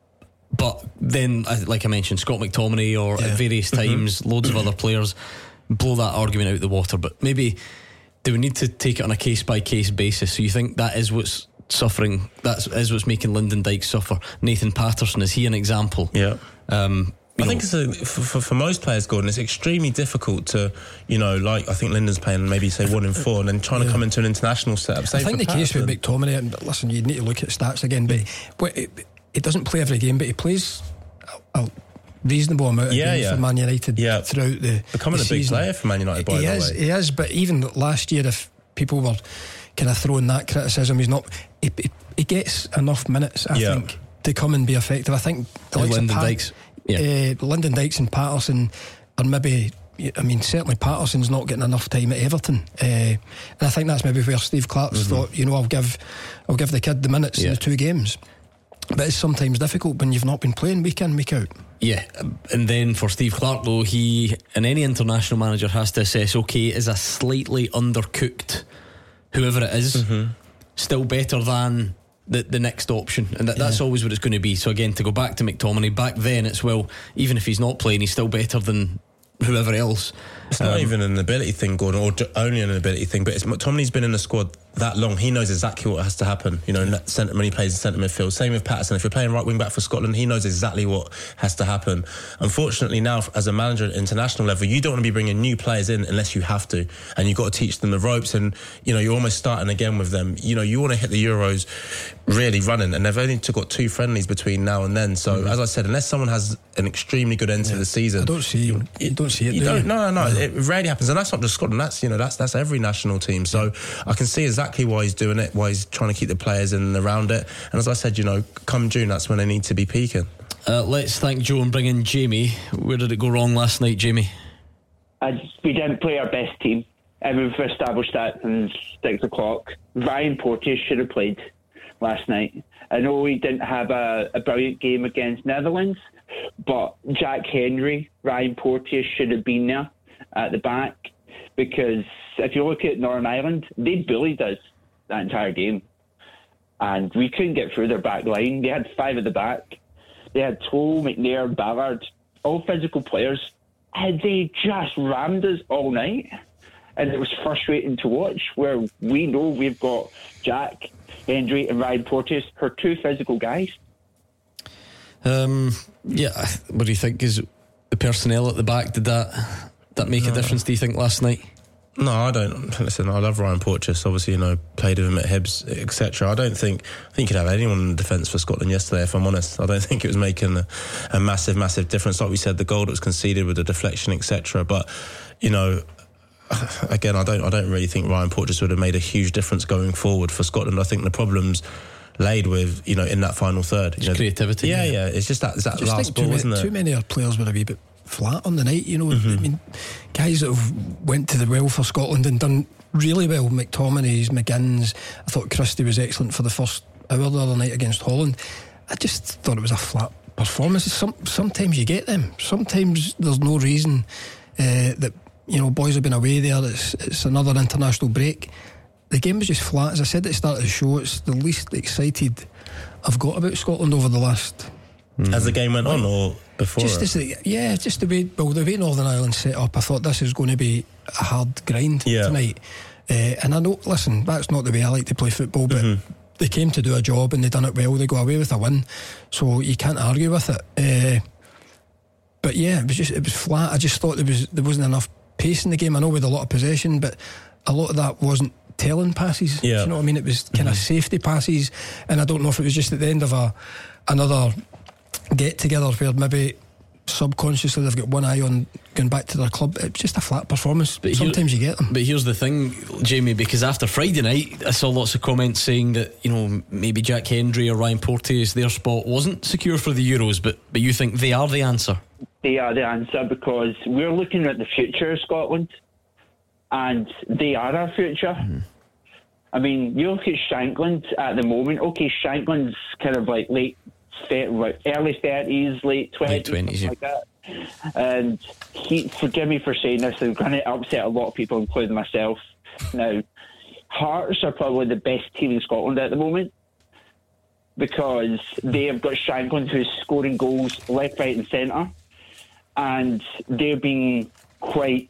But then, like I mentioned, Scott McTominay or Yeah. at various times mm-hmm. loads of other players blow that argument out the water. But maybe do we need to take it on a case by case basis? So you think that is what's suffering, that is what's making Lyndon Dykes suffer? Nathan Patterson, is he an example? Yeah. Um, I think it's a, for, for, for most players, Gordon, it's extremely difficult to, you know, like I think Lyndon's playing maybe say one in four and then trying yeah. to come into an international setup. I think the case with McTominay, and listen, you need to look at stats again, but he mm. doesn't play every game, but he plays a, a reasonable amount of yeah, games yeah. for Man United yeah. throughout the Becoming the a big season. player for Man United, by he the is, way. He is, but even last year, if people were kind of throwing that criticism, he's not, he, he, he gets enough minutes, I yeah. think, to come and be effective. I think the likes Lyndon of Pat, Dykes. Yeah. Uh, Lyndon Dykes and Patterson are maybe, I mean, certainly Patterson's not getting enough time at Everton, uh, and I think that's maybe where Steve Clarke's mm-hmm. thought, you know, I'll give I'll give the kid the minutes yeah. in the two games. But it's sometimes difficult when you've not been playing week in, week out. Yeah, and then for Steve Clarke though, he and any international manager has to assess, okay, is a slightly undercooked whoever it is mm-hmm. still better than the the next option, and that, that's yeah. always what it's going to be. So again, to go back to McTominay, back then it's, well, even if he's not playing, he's still better than whoever else. It's not um, even an ability thing, Gordon, or only an ability thing, but it's, McTominay's been in the squad that long. He knows exactly what has to happen, you know, in that centre, when he plays in centre midfield. Same with Patterson. If you're playing right wing back for Scotland, he knows exactly what has to happen. Unfortunately now, as a manager at international level, you don't want to be bringing new players in unless you have to, and you've got to teach them the ropes, and you know, you're almost starting again with them. You know, you want to hit the Euros really running, and they've only got two friendlies between now and then. So mm-hmm. as I said, unless someone has an extremely good end yeah. to the season, I don't see you, you don't see it. You do don't. you? No, no, no. It rarely happens, and that's not just Scotland. That's, you know, that's that's every national team. So I can see exactly why he's doing it, why he's trying to keep the players in and around it. And as I said, you know, come June, that's when they need to be peaking. Uh, let's thank Joe and bring in Jamie. Where did it go wrong last night, Jamie? I, we didn't play our best team, and we've established that since six o'clock. Ryan Porteous should have played last night. I know we didn't have a, a brilliant game against Netherlands, but Jack Henry, Ryan Porteous should have been there at the back, because if you look at Northern Ireland, they bullied us that entire game, and we couldn't get through their back line. They had five at the back. They had Toll, McNair, Ballard, all physical players, and they just rammed us all night. And it was frustrating to watch, where we know we've got Jack Henry and Ryan Porteous, who are two physical guys. Um, yeah, what do you think? Is the personnel at the back, did that that make no. a difference, do you think, last night? No, I don't. Listen, I love Ryan Porteous. Obviously, you know, played with him at Hibs, et cetera. I don't think I think you could have anyone in defence for Scotland yesterday, if I'm honest. I don't think it was making a, a massive, massive difference. Like we said, the goal that was conceded with the deflection, et cetera. But you know, again, I don't, I don't really think Ryan Porteous would have made a huge difference going forward for Scotland. I think the problems laid with, you know, in that final third, you know, creativity. Yeah, yeah. It's just that, that just last ball, many, isn't it? Too many of our players were a wee bit flat on the night, you know. Mm-hmm. I mean, guys that have went to the well for Scotland and done really well. McTominay's, McGinn's. I thought Christie was excellent for the first hour the other night against Holland. I just thought it was a flat performances. Some, sometimes you get them. Sometimes there's no reason uh, that, you know, boys have been away there. It's, it's another international break. The game was just flat. As I said at the start of the show, it's the least excited I've got about Scotland over the last. As the game went on, or before? Just as the, yeah, just the way, well, the way Northern Ireland set up, I thought this is going to be a hard grind yeah. tonight. Uh, and I know, listen, that's not the way I like to play football, but mm-hmm. they came to do a job and they done it well. They go away with a win, so you can't argue with it. Uh, but yeah, it was just it was flat. I just thought there was there wasn't enough pace in the game. I know with a lot of possession, but a lot of that wasn't telling passes. Yeah. Do you know what I mean? It was kind of mm-hmm. safety passes, and I don't know if it was just at the end of a another get together where maybe subconsciously they've got one eye on going back to their club. It's just a flat performance, but sometimes here, you get them. But here's the thing, Jamie, because after Friday night I saw lots of comments saying that, you know, maybe Jack Hendry or Ryan Porteous, their spot wasn't secure for the Euros, but, but you think they are the answer? They are the answer, because we're looking at the future of Scotland, and they are our future. Mm. I mean, you look at Shankland at the moment. Okay, Shankland's kind of like late early thirties, late twenties, twenties, yeah. like that. And he, forgive me for saying this, I'm going to upset a lot of people, including myself. Now, Hearts are probably the best team in Scotland at the moment, because they have got Shankland, who's scoring goals left, right, and centre, and they're being quite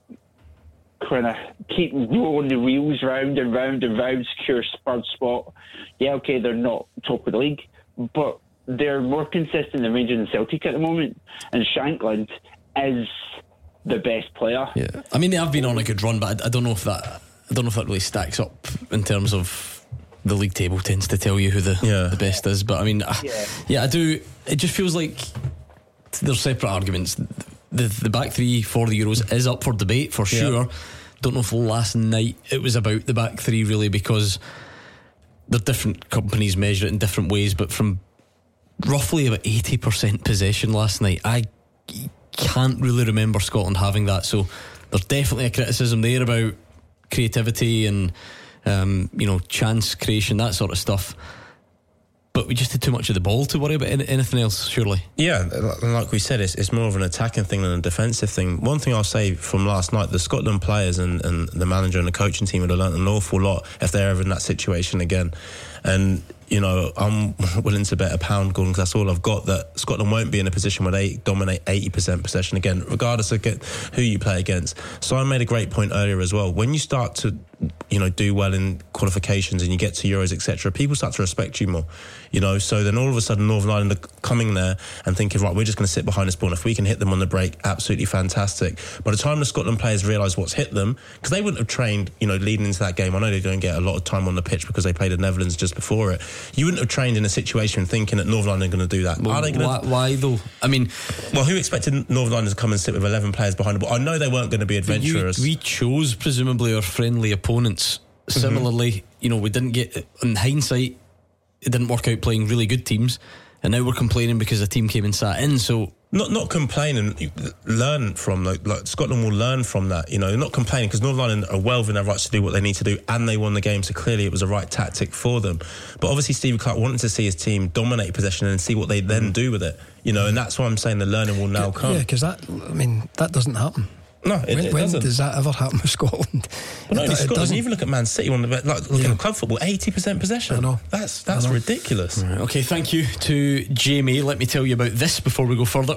kind of keep rolling the wheels round and round and round, secure third spot. Yeah, okay, they're not top of the league, but they're more consistent than Rangers and Celtic at the moment, and Shankland is the best player. Yeah, I mean, they have been on a good run, but I, I don't know if that I don't know if that really stacks up in terms of the league table tends to tell you who the yeah. the best is. But I mean, yeah. yeah, I do. It just feels like there's separate arguments. The the back three for the Euros is up for debate for sure. Yeah. Don't know if last night it was about the back three really, because the different companies measure it in different ways, but from roughly about eighty percent possession last night, I can't really remember Scotland having that. So there's definitely a criticism there about creativity and um, you know, chance creation, that sort of stuff. But we just had too much of the ball to worry about anything else, surely. Yeah, like we said, it's, it's more of an attacking thing than a defensive thing. One thing I'll say from last night, the Scotland players and, and the manager and the coaching team would have learnt an awful lot if they're ever in that situation again. And, you know, I'm willing to bet a pound, Gordon, because that's all I've got, that Scotland won't be in a position where they dominate eighty percent possession again, regardless of get, who you play against. So I made a great point earlier as well. When you start to, you know, do well in qualifications and you get to Euros, et cetera, people start to respect you more, you know. So then all of a sudden Northern Ireland are coming there and thinking, right, we're just going to sit behind this ball, and if we can hit them on the break, absolutely fantastic. By the time the Scotland players realise what's hit them, because they wouldn't have trained, you know, leading into that game. I know they don't get a lot of time on the pitch because they played the Netherlands just before it. You wouldn't have trained in a situation thinking that Northern Ireland are going to do that. Well, are they going why, why though? I mean, well, who expected Northern Ireland to come and sit with eleven players behind the ball? I know they weren't going to be adventurous. You, we chose presumably our friendly opponents. Similarly, mm-hmm. you know, we didn't get, in hindsight, it didn't work out playing really good teams, and now we're complaining because a team came and sat in. So not not complaining, learn from like, like Scotland will learn from that. You know, not complaining, because Northern Ireland are well within their rights to do what they need to do, and they won the game, so clearly it was the right tactic for them. But obviously Stevie Clarke wanted to see his team dominate possession and see what they then mm. do with it. You know, and that's why I'm saying the learning will now come. Yeah, because that, I mean, that doesn't happen. No, it, when, it when doesn't. does that ever happen with Scotland? But not only it, Scotland, it even look at Man City, one of the, like looking yeah. at club football, eighty percent possession. I know. That's that's I know. ridiculous. Right, okay, thank you to Jamie. Let me tell you about this before we go further.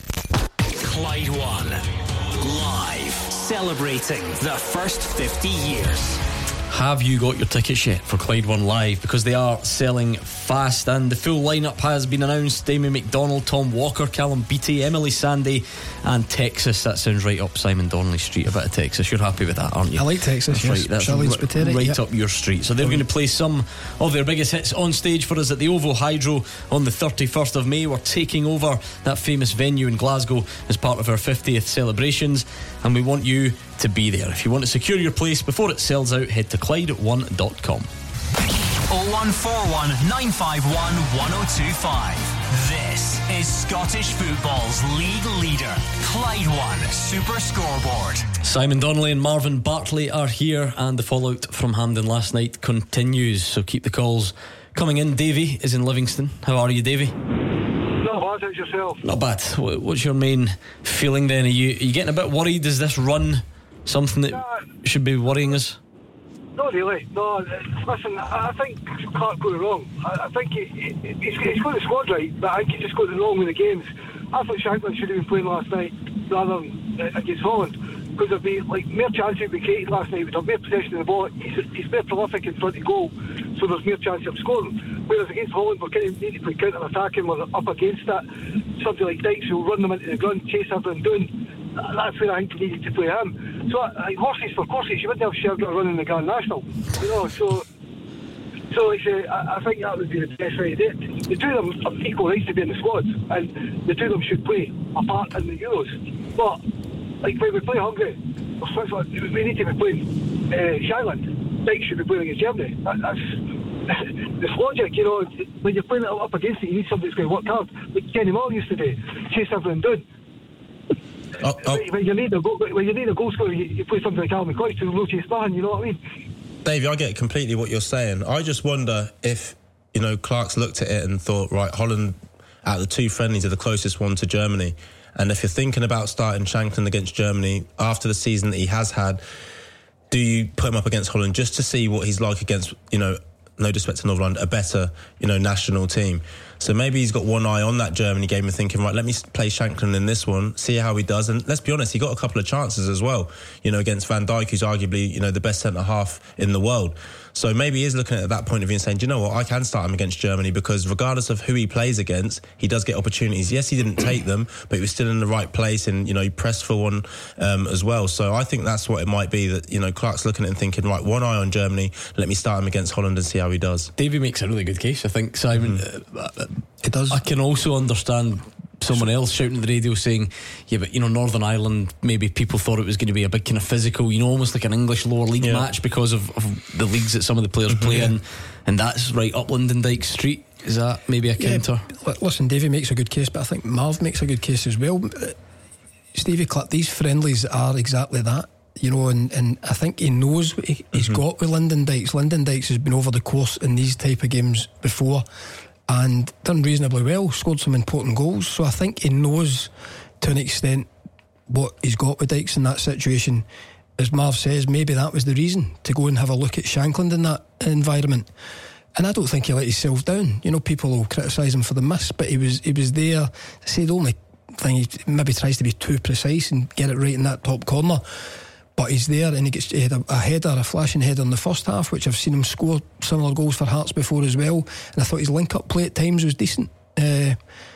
Clyde One live, celebrating the first fifty years. Have you got your tickets yet for Clyde One Live? Because they are selling fast, and the full lineup has been announced. Damien McDonald, Tom Walker, Callum Beattie, Emily Sandy, and Texas. That sounds right up Simon Donnelly Street. A bit of Texas. You're happy with that, aren't you? I like Texas. That's yes. right. That's Charlene r- Spiteri, right yep. up your street. So they're going to play some of their biggest hits on stage for us at the OVO Hydro on the thirty-first of May. We're taking over that famous venue in Glasgow as part of our fiftieth celebrations, and we want you to be there. If you want to secure your place before it sells out, head to Clyde one dot com. oh one four one, nine five one, one oh two five. This is Scottish football's league leader, Clyde One Super Scoreboard. Simon Donnelly and Marvin Bartley are here, and the fallout from Hampden last night continues, so keep the calls coming in. Davey is in Livingston. How are you, Davey? Not lads, how's yourself? Not bad. Wh- What's your main feeling then? Are you, are you getting a bit worried? Is this run something that Nah. should be worrying us? Not really. No, listen, I I think Clark got it wrong. I, I think he, he, he's, he's got the squad right, but I think he just got it wrong with the games. I thought Shanklin should have been playing last night rather than uh, against Holland, because there'd be like more chances would be created last night. We'd have more possession of the ball. He's, he's more prolific in front of goal, so there's more chance of scoring. Whereas against Holland, we're kind of need to play counter-attacking. We're up against that. Somebody like Dykes will run them into the ground, chase everyone down. That's where I think we needed to play him. So, I think horses for courses. You wouldn't have Shergott running the Grand National, you know. So, so like I say, I, I think that would be the best way to do it. The two of them have equal rights to be in the squad, and the two of them should play apart in the Euros. But like when we play Hungary, or Switzerland, we need to be playing uh, Shanghai. Dykes should be playing against Germany. That, that's it's logic, you know. When you're playing it up against it, you need somebody that's going to work hard, like Kenny Moore used to do, chase everyone down. Oh, oh. When you need a goal, when you need a goal scorer, you, you play something like Alan McCoy to no chase behind. You know what I mean? Davey, I get completely what you're saying. I just wonder if, you know, Clark's looked at it and thought, right, Holland out of the two friendlies are the closest one to Germany. And if you're thinking about starting Shanklin against Germany after the season that he has had, do you put him up against Holland just to see what he's like against, you know, no disrespect to Northern Ireland, a better, you know, national team? So maybe he's got one eye on that Germany game and thinking, right, let me play Shanklin in this one, see how he does. And let's be honest, he got a couple of chances as well, you know, against Van Dijk, who's arguably, you know, the best centre-half in the world. So maybe he is looking at that point of view and saying, do you know what, I can start him against Germany, because regardless of who he plays against, he does get opportunities. Yes, he didn't take them, but he was still in the right place, and, you know, he pressed for one um, as well. So I think that's what it might be, that, you know, Clark's looking at it and thinking, right, one eye on Germany, let me start him against Holland and see how he does. Davey makes a really good case, I think, Simon. Mm-hmm. uh, it does. I can also understand someone else shouting at the radio saying, yeah, but, you know, Northern Ireland, maybe people thought it was going to be a big kind of physical, you know, almost like an English lower league yeah. match because of, of the leagues that some of the players play yeah. in, and that's right up London Dyke Street. Is that maybe a counter? Yeah, listen, Davey makes a good case, but I think Marv makes a good case as well. Stevie Clark, these friendlies are exactly that, you know, and, and I think he knows what he, he's mm-hmm. got with Lyndon Dykes. Lyndon Dykes has been over the course in these type of games before and done reasonably well, scored some important goals. So I think he knows to an extent what he's got with Dykes in that situation. As Marv says, maybe that was the reason to go and have a look at Shankland in that environment. And I don't think he let himself down. You know, people will criticise him for the miss, but he was he was there. I say the only thing, he maybe tries to be too precise and get it right in that top corner. But he's there, and he gets he had a, a header, a flashing header in the first half, which I've seen him score similar goals for Hearts before as well. And I thought his link-up play at times was decent. Uh,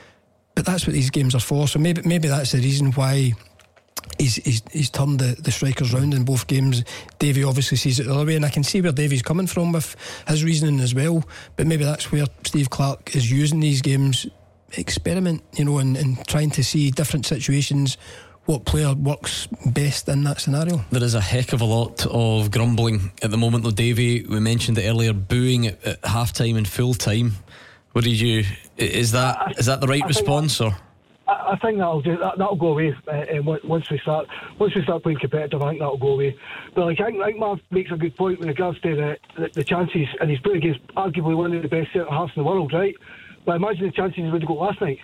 but that's what these games are for. So maybe maybe that's the reason why he's he's, he's turned the, the strikers round in both games. Davey obviously sees it the other way, and I can see where Davey's coming from with his reasoning as well. But maybe that's where Steve Clark is using these games, experiment, you know, and, and trying to see different situations, what player works best in that scenario. There is a heck of a lot of grumbling at the moment though, Davey. We mentioned it earlier, booing at, at half time and full time. What did you is that I, is that the right I response that, or I, I think that'll do that, that'll go away uh, once we start once we start playing competitive. I think that'll go away. But like I think, I think Marv makes a good point with regards to the, the, the chances, and he's playing against arguably one of the best centre halves in the world, right? But imagine the chances he would have got last night.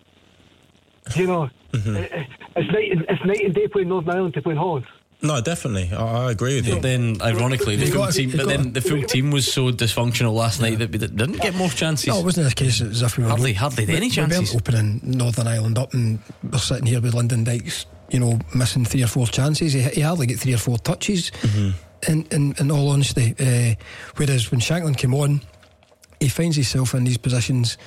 You know, mm-hmm. it's night and, it's night and day playing Northern Ireland to playing Holland. No, definitely, I, I agree with you. But then, ironically, the full team. But then the full team was so dysfunctional last night that we didn't get more chances. No, it wasn't a case as if we were hardly, hardly any chances. We weren't opening Northern Ireland up, and we're sitting here with Lyndon Dykes, you know, missing three or four chances. He, he hardly get three or four touches. Mm-hmm. In, in in all honesty, uh, whereas when Shanklin came on, he finds himself in these positions.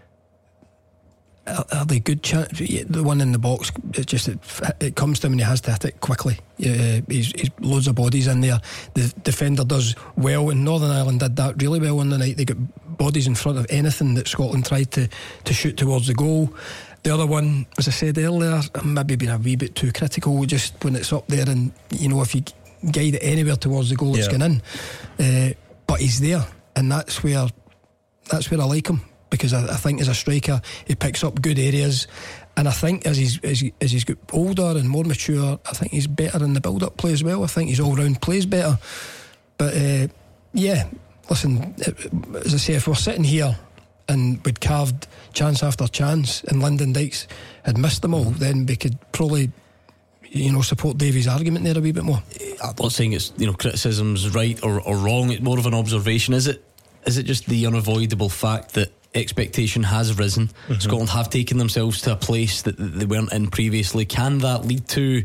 Are, are they good chance? The one in the box, it just it, it comes to him and he has to hit it quickly. Uh, he's, he's loads of bodies in there. The defender does well, and Northern Ireland did that really well on the night. They got bodies in front of anything that Scotland tried to, to shoot towards the goal. The other one, as I said earlier, maybe being a wee bit too critical just when it's up there, and you know, if you guide it anywhere towards the goal, yeah. it's going in. Uh, but he's there, and that's where that's where I like him. Because I, I think as a striker he picks up good areas, and I think as he's as, he, as he's got older and more mature, I think he's better in the build-up play as well. I think his all-round plays better. But uh, yeah, listen, as I say, if we're sitting here and we'd carved chance after chance, and Lyndon Dykes had missed them all, then we could probably, you know, support Davy's argument there a wee bit more. I'm not saying it's, you know, criticism's right or, or wrong. It's more of an observation. Is it? Is it just the unavoidable fact that expectation has risen? Mm-hmm. Scotland have taken themselves to a place that they weren't in previously. Can that lead to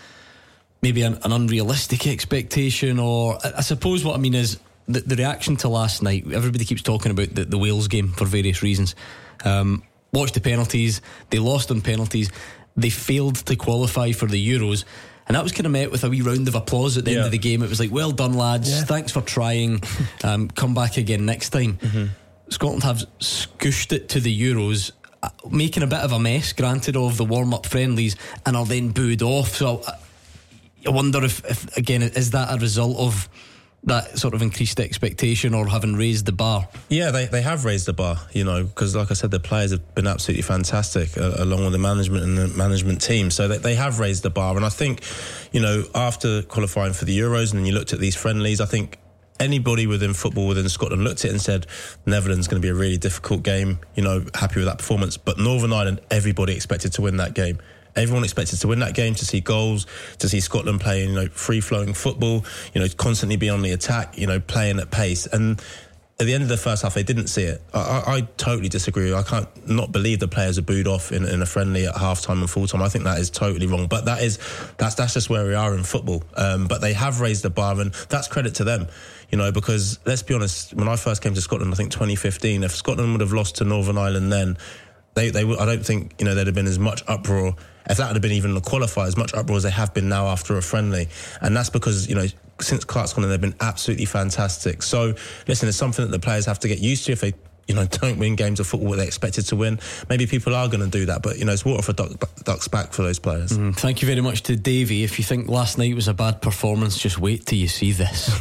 maybe an, an unrealistic expectation? Or I, I suppose what I mean is the, the reaction to last night. Everybody keeps talking about the, the Wales game for various reasons. Um, watched the penalties. They lost on penalties. They failed to qualify for the Euros, and that was kind of met with a wee round of applause at the yeah. end of the game. It was like, well done, lads, yeah. thanks for trying, um, come back again next time. Mm-hmm. Scotland have scooshed it to the Euros, uh, making a bit of a mess, granted, of the warm-up friendlies, and are then booed off. So I, I wonder if, if again, is that a result of that sort of increased expectation or having raised the bar? Yeah, they, they have raised the bar, you know, because like I said, the players have been absolutely fantastic uh, along with the management and the management team. So they, they have raised the bar. And I think, you know, after qualifying for the Euros and then you looked at these friendlies, I think anybody within football within Scotland looked at it and said Netherlands is going to be a really difficult game, you know, happy with that performance. But Northern Ireland, everybody expected to win that game. Everyone expected to win that game, to see goals, to see Scotland playing, you know, free-flowing football, you know, constantly be on the attack, you know, playing at pace. And at the end of the first half, they didn't see it. I, I, I totally disagree. I can't not believe the players are booed off in, in a friendly at half-time and full-time. I think that is totally wrong. But that is that's that's just where we are in football. Um, but they have raised the bar, and that's credit to them. You know, because let's be honest, when I first came to Scotland, I think twenty fifteen, if Scotland would have lost to Northern Ireland then, they they I don't think, you know, there'd have been as much uproar. If that had been even a qualifier, as much uproar as they have been now after a friendly. And that's because, you know, since Clark's gone in, they've been absolutely fantastic. So, listen, it's something that the players have to get used to. If they, you know, don't win games of football they're expected to win, maybe people are going to do that. But, you know, it's water for duck, ducks back for those players. Mm, thank you very much to Davey. If you think last night was a bad performance, just wait till you see this.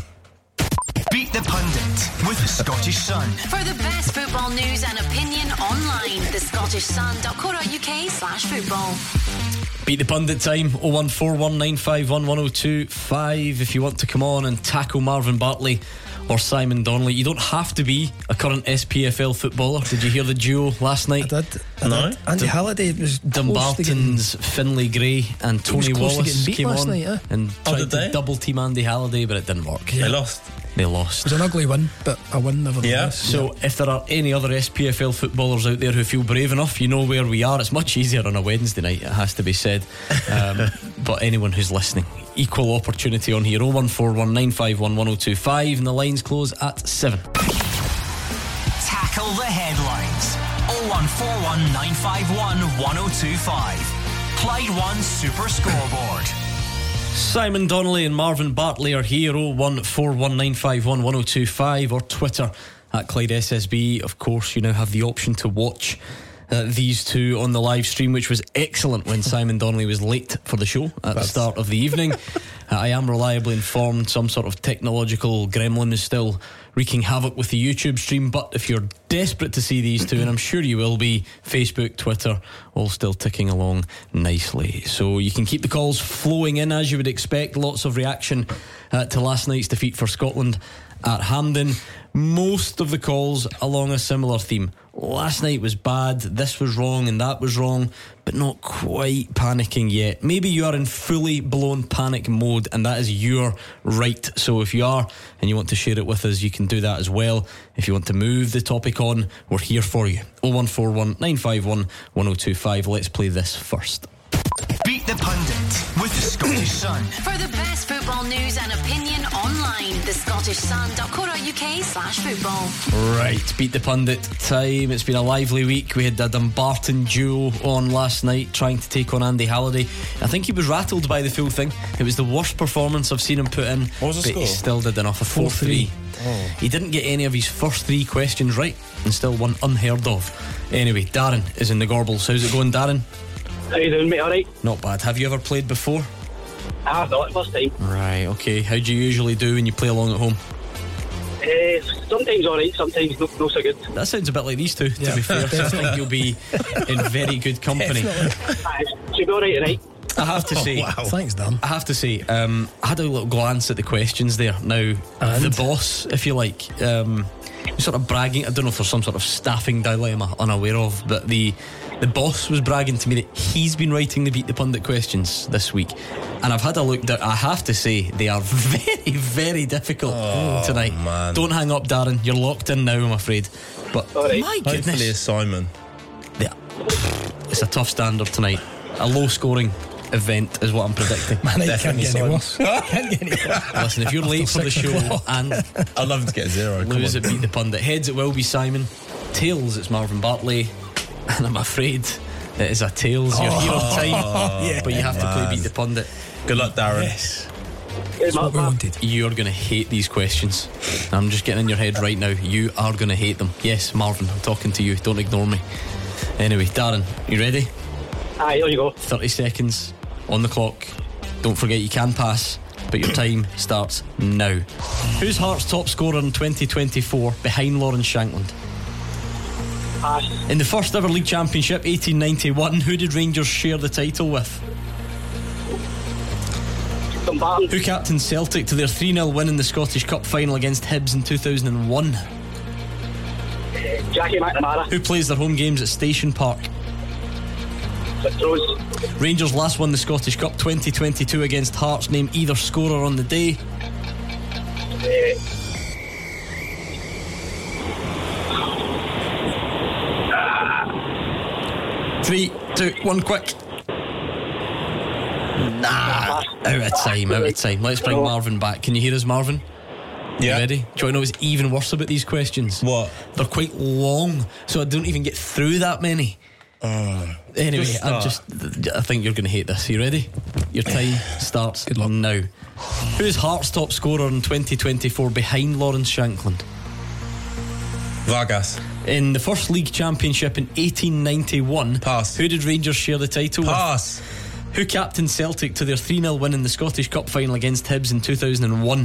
Beat the Pundit with the Scottish Sun. For the best football news and opinion online, the scottish sun dot co dot uk slash football. Beat the Pundit time, oh one four one nine five one one oh two five. If you want to come on and tackle Marvin Bartley or Simon Donnelly, you don't have to be a current S P F L footballer. Did you hear the duo last night? I did. I no. Did. Andy D- Halliday was Dumbarton's Finlay Gray and Tony Wallace came on night, eh? and tried oh, to double team Andy Halliday, but it didn't work. Yeah. They lost. They lost. It was an ugly win, but a win nevertheless. Yeah. So yeah. If there are any other S P F L footballers out there who feel brave enough, you know where we are. It's much easier on a Wednesday night, it has to be said. Um, but anyone who's listening, equal opportunity on here. oh one four one nine five one one oh two five, and the lines close at seven. Tackle the headlines. oh one four one nine five one one oh two five. Clyde One Super Scoreboard. Simon Donnelly and Marvin Bartley are here. oh one four one nine five one one oh two five, or Twitter at Clyde S S B. Of course, you now have the option to watch uh, these two on the live stream, which was excellent when Simon Donnelly was late for the show at That's... the start of the evening. uh, I am reliably informed some sort of technological gremlin is still wreaking havoc with the YouTube stream, but if you're desperate to see these two, and I'm sure you will be, Facebook, Twitter, all still ticking along nicely. So you can keep the calls flowing in as you would expect. Lots of reaction uh, to last night's defeat for Scotland at Hampden. Most of the calls along a similar theme. Last night was bad, this was wrong and that was wrong, but not quite panicking yet. Maybe you are in fully blown panic mode, and that is your right. So if you are and you want to share it with us, you can do that as well. If you want to move the topic on, we're here for you. oh one four one nine five one one oh two five. Let's play this first. Beat the Pundit with the Scottish Sun. For the best football news and opinion online, the scottish sun dot co dot uk slash football. Right, Beat the Pundit time. It's been a lively week. We had the Dumbarton duo on last night trying to take on Andy Halliday. I think he was rattled by the full thing. It was the worst performance I've seen him put in. What was the but score? He still did enough. A four three. Oh. He didn't get any of his first three questions right and still won unheard of. Anyway, Darren is in the Gorbals. How's it going, Darren? How you doing, mate? Alright? Not bad. Have you ever played before? I have not, first time. Right, okay. How do you usually do when you play along at home? Uh, sometimes alright, sometimes not, not so good. That sounds a bit like these two, to yeah, be fair. So I think you'll be in very good company. Definitely. Uh, should be alright tonight. I have to say, Oh, wow. Thanks, Dan. I have to say, um, I had a little glance at the questions there. Now, And? the boss, if you like, um, sort of bragging. I don't know if there's some sort of staffing dilemma unaware of, but the the boss was bragging to me that he's been writing the Beat the Pundit questions this week, and I've had a look. I have to say they are very, very difficult Oh, tonight. man. Don't hang up, Darren. You're locked in now, I'm afraid. But Alright. my Hopefully goodness, it's Simon. yeah, it's a tough standard tonight. A low-scoring event is what I'm predicting. Man, it can't Definitely get any Simon. worse. Can't get any worse. Listen, if you're late for the six show o'clock. and I'd love him to get a zero. Come lose on. it, Beat the Pundit. Heads, it will be Simon. Tails, it's Marvin Bartley. And I'm afraid it is a Tails. You're here on time, yeah, but you have to play man. Beat the Pundit. Good luck, Darren. Yes. Hey, That's what we Mark, wanted. You're going to hate these questions. I'm just getting in your head right now. You are going to hate them. Yes, Marvin, I'm talking to you. Don't ignore me. Anyway, Darren, you ready? Aye, here you go. thirty seconds on the clock. Don't forget you can pass, but your time starts now. Who's Hearts' top scorer in twenty twenty-four behind Lawrence Shankland? Pass. In the first ever league championship, eighteen ninety-one, who did Rangers share the title with? Dumbarton. Who captained Celtic to their three nil win in the Scottish Cup final against Hibs in two thousand one? Jackie McNamara. Who plays their home games at Station Park? Rose. Rangers last won the Scottish Cup twenty twenty-two against Hearts. Name either scorer on the day. Three, two, one, quick. Nah, out of time, out of time. Let's bring Marvin back. Can you hear us, Marvin? Yeah. You ready? Do you want to know what's even worse about these questions? What? They're quite long, so I don't even get through that many. Oh, Anyway, Just I'm start. just. I think you're going to hate this. You ready? Your time starts Good luck. now. Who's Hearts' top scorer in twenty twenty-four behind Lawrence Shankland? Vargas. In the first league championship in eighteen ninety-one, Pass. Who did Rangers share the title Pass. with? Who captained Celtic to their three nil win in the Scottish Cup final against Hibs in two thousand one?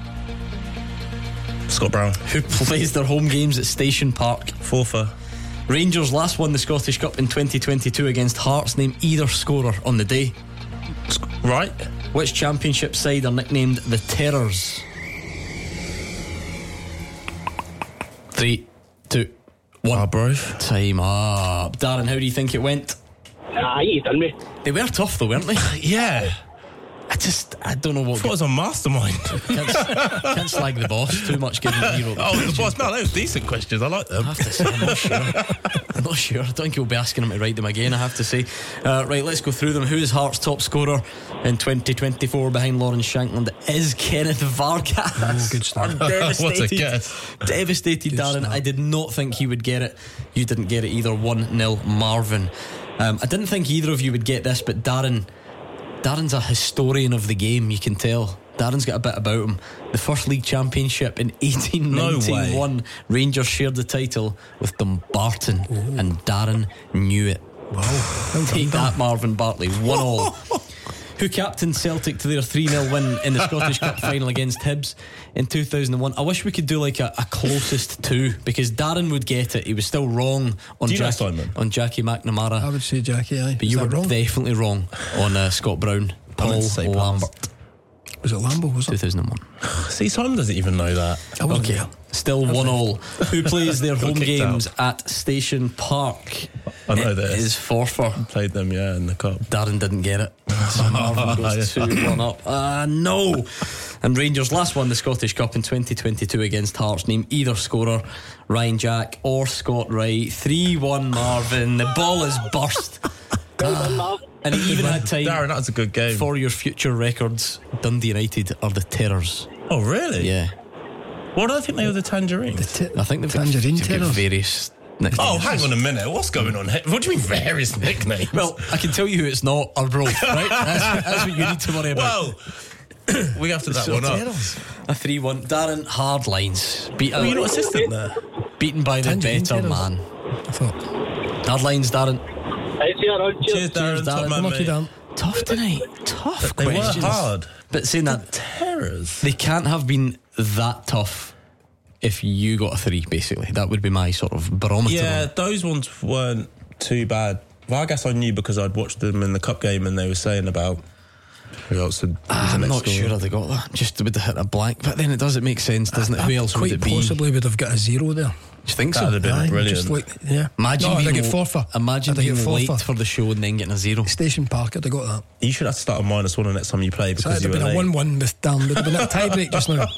Scott Brown. Who plays their home games at Station Park? Forfer. Rangers last won the Scottish Cup in twenty twenty-two against Hearts. Name either scorer on the day. Right. Which championship side are nicknamed the Terrors? Three, two, one. Arbroath. Time up. Darren, how do you think it went? Aye, you done me. They were tough though, weren't they? Yeah. I just, I don't know I what. thought it was a mastermind. Can't, can't slag the boss too much, given that he wrote the Oh, the questions. boss. No, those decent questions. I like them. I have to say, I'm not sure. I'm not sure. I don't think you'll be asking him to write them again, I have to say. Uh, right, let's go through them. Who is Hearts' top scorer in twenty twenty-four behind Lawrence Shankland? It is Kenneth Vargas. Oh, good start. I'm devastated. What a guess. Devastated, Good Darren. start. I did not think he would get it. You didn't get it either. one nil Marvin. Um, I didn't think either of you would get this, but Darren... Darren's a historian of the game, you can tell. Darren's got a bit about him. The first league championship in eighteen ninety-one, No way. Rangers shared the title with Dumbarton, and Darren knew it. Wow. Take that, Marvin Bartley. One all. Who captained Celtic to their three nil win in the Scottish Cup final against Hibs in two thousand one? I wish we could do like a, a closest to, because Darren would get it. He was still wrong on, Do you know Jackie, Simon? on Jackie McNamara. I would say Jackie, aye. But Is you that were wrong? definitely wrong on uh, Scott Brown. I Paul meant to say pass. Lambert. Was it Lambo? Was two it? thousand one. See, Simon doesn't even know that. I wasn't Okay, there. still one all. Who plays their home kicked games at Station Park? I know It this. is Forfar. Played them, yeah, in the cup. Darren didn't get it. So Marvin goes two one up. Ah, no. And Rangers last won the Scottish Cup in twenty twenty-two against Hearts. Name either scorer, Ryan Jack or Scott Wright. three one Marvin. The ball is burst. Ah, and he even had time Darren, that was a good game. for your future records. Dundee United are the Terrors. Oh, really? Yeah. What do I think they were, the Tangerines? T- I think they've Tangerine got, they've got Terrors. various nicknames. Oh, hang on a minute. What's going on here? What do you mean various nicknames? Well, I can tell you who it's not, or both, right? That's, that's what you need to worry about. well, we have to that So one up. Terrors. A three one. Darren, hard lines. Beat, Were you not assistant there? beaten by the Tangerine better Terrors. man. I thought. Hard lines, Darren. Right, see you around. Cheers, Cheers. Darren. Cheers, Top Darren. man, Lucky mate. Dan. Tough tonight. Tough They were questions. hard. But saying that, Terrors. they can't have been that tough if you got a three, basically. That would be my sort of barometer. Yeah, on it. those ones weren't too bad Vargas I knew because I'd watched them in the cup game and they were saying about who else had I'm not door. sure I'd have got that. Just would have hit a blank. But then it does, it make sense, doesn't it? I, Who I else would it be? Quite possibly would have got a zero there. Do you think that so? That would have been Aye, brilliant. Just like, yeah. Imagine no, being, I'd get forfeit. Imagine I'd being forfeit. late for the show and then getting a zero. Station Park, I'd have got that. You should have to start a minus one the next time you play because so it'd you have were been late. a one-one with Dan. Would have been a tie break just now.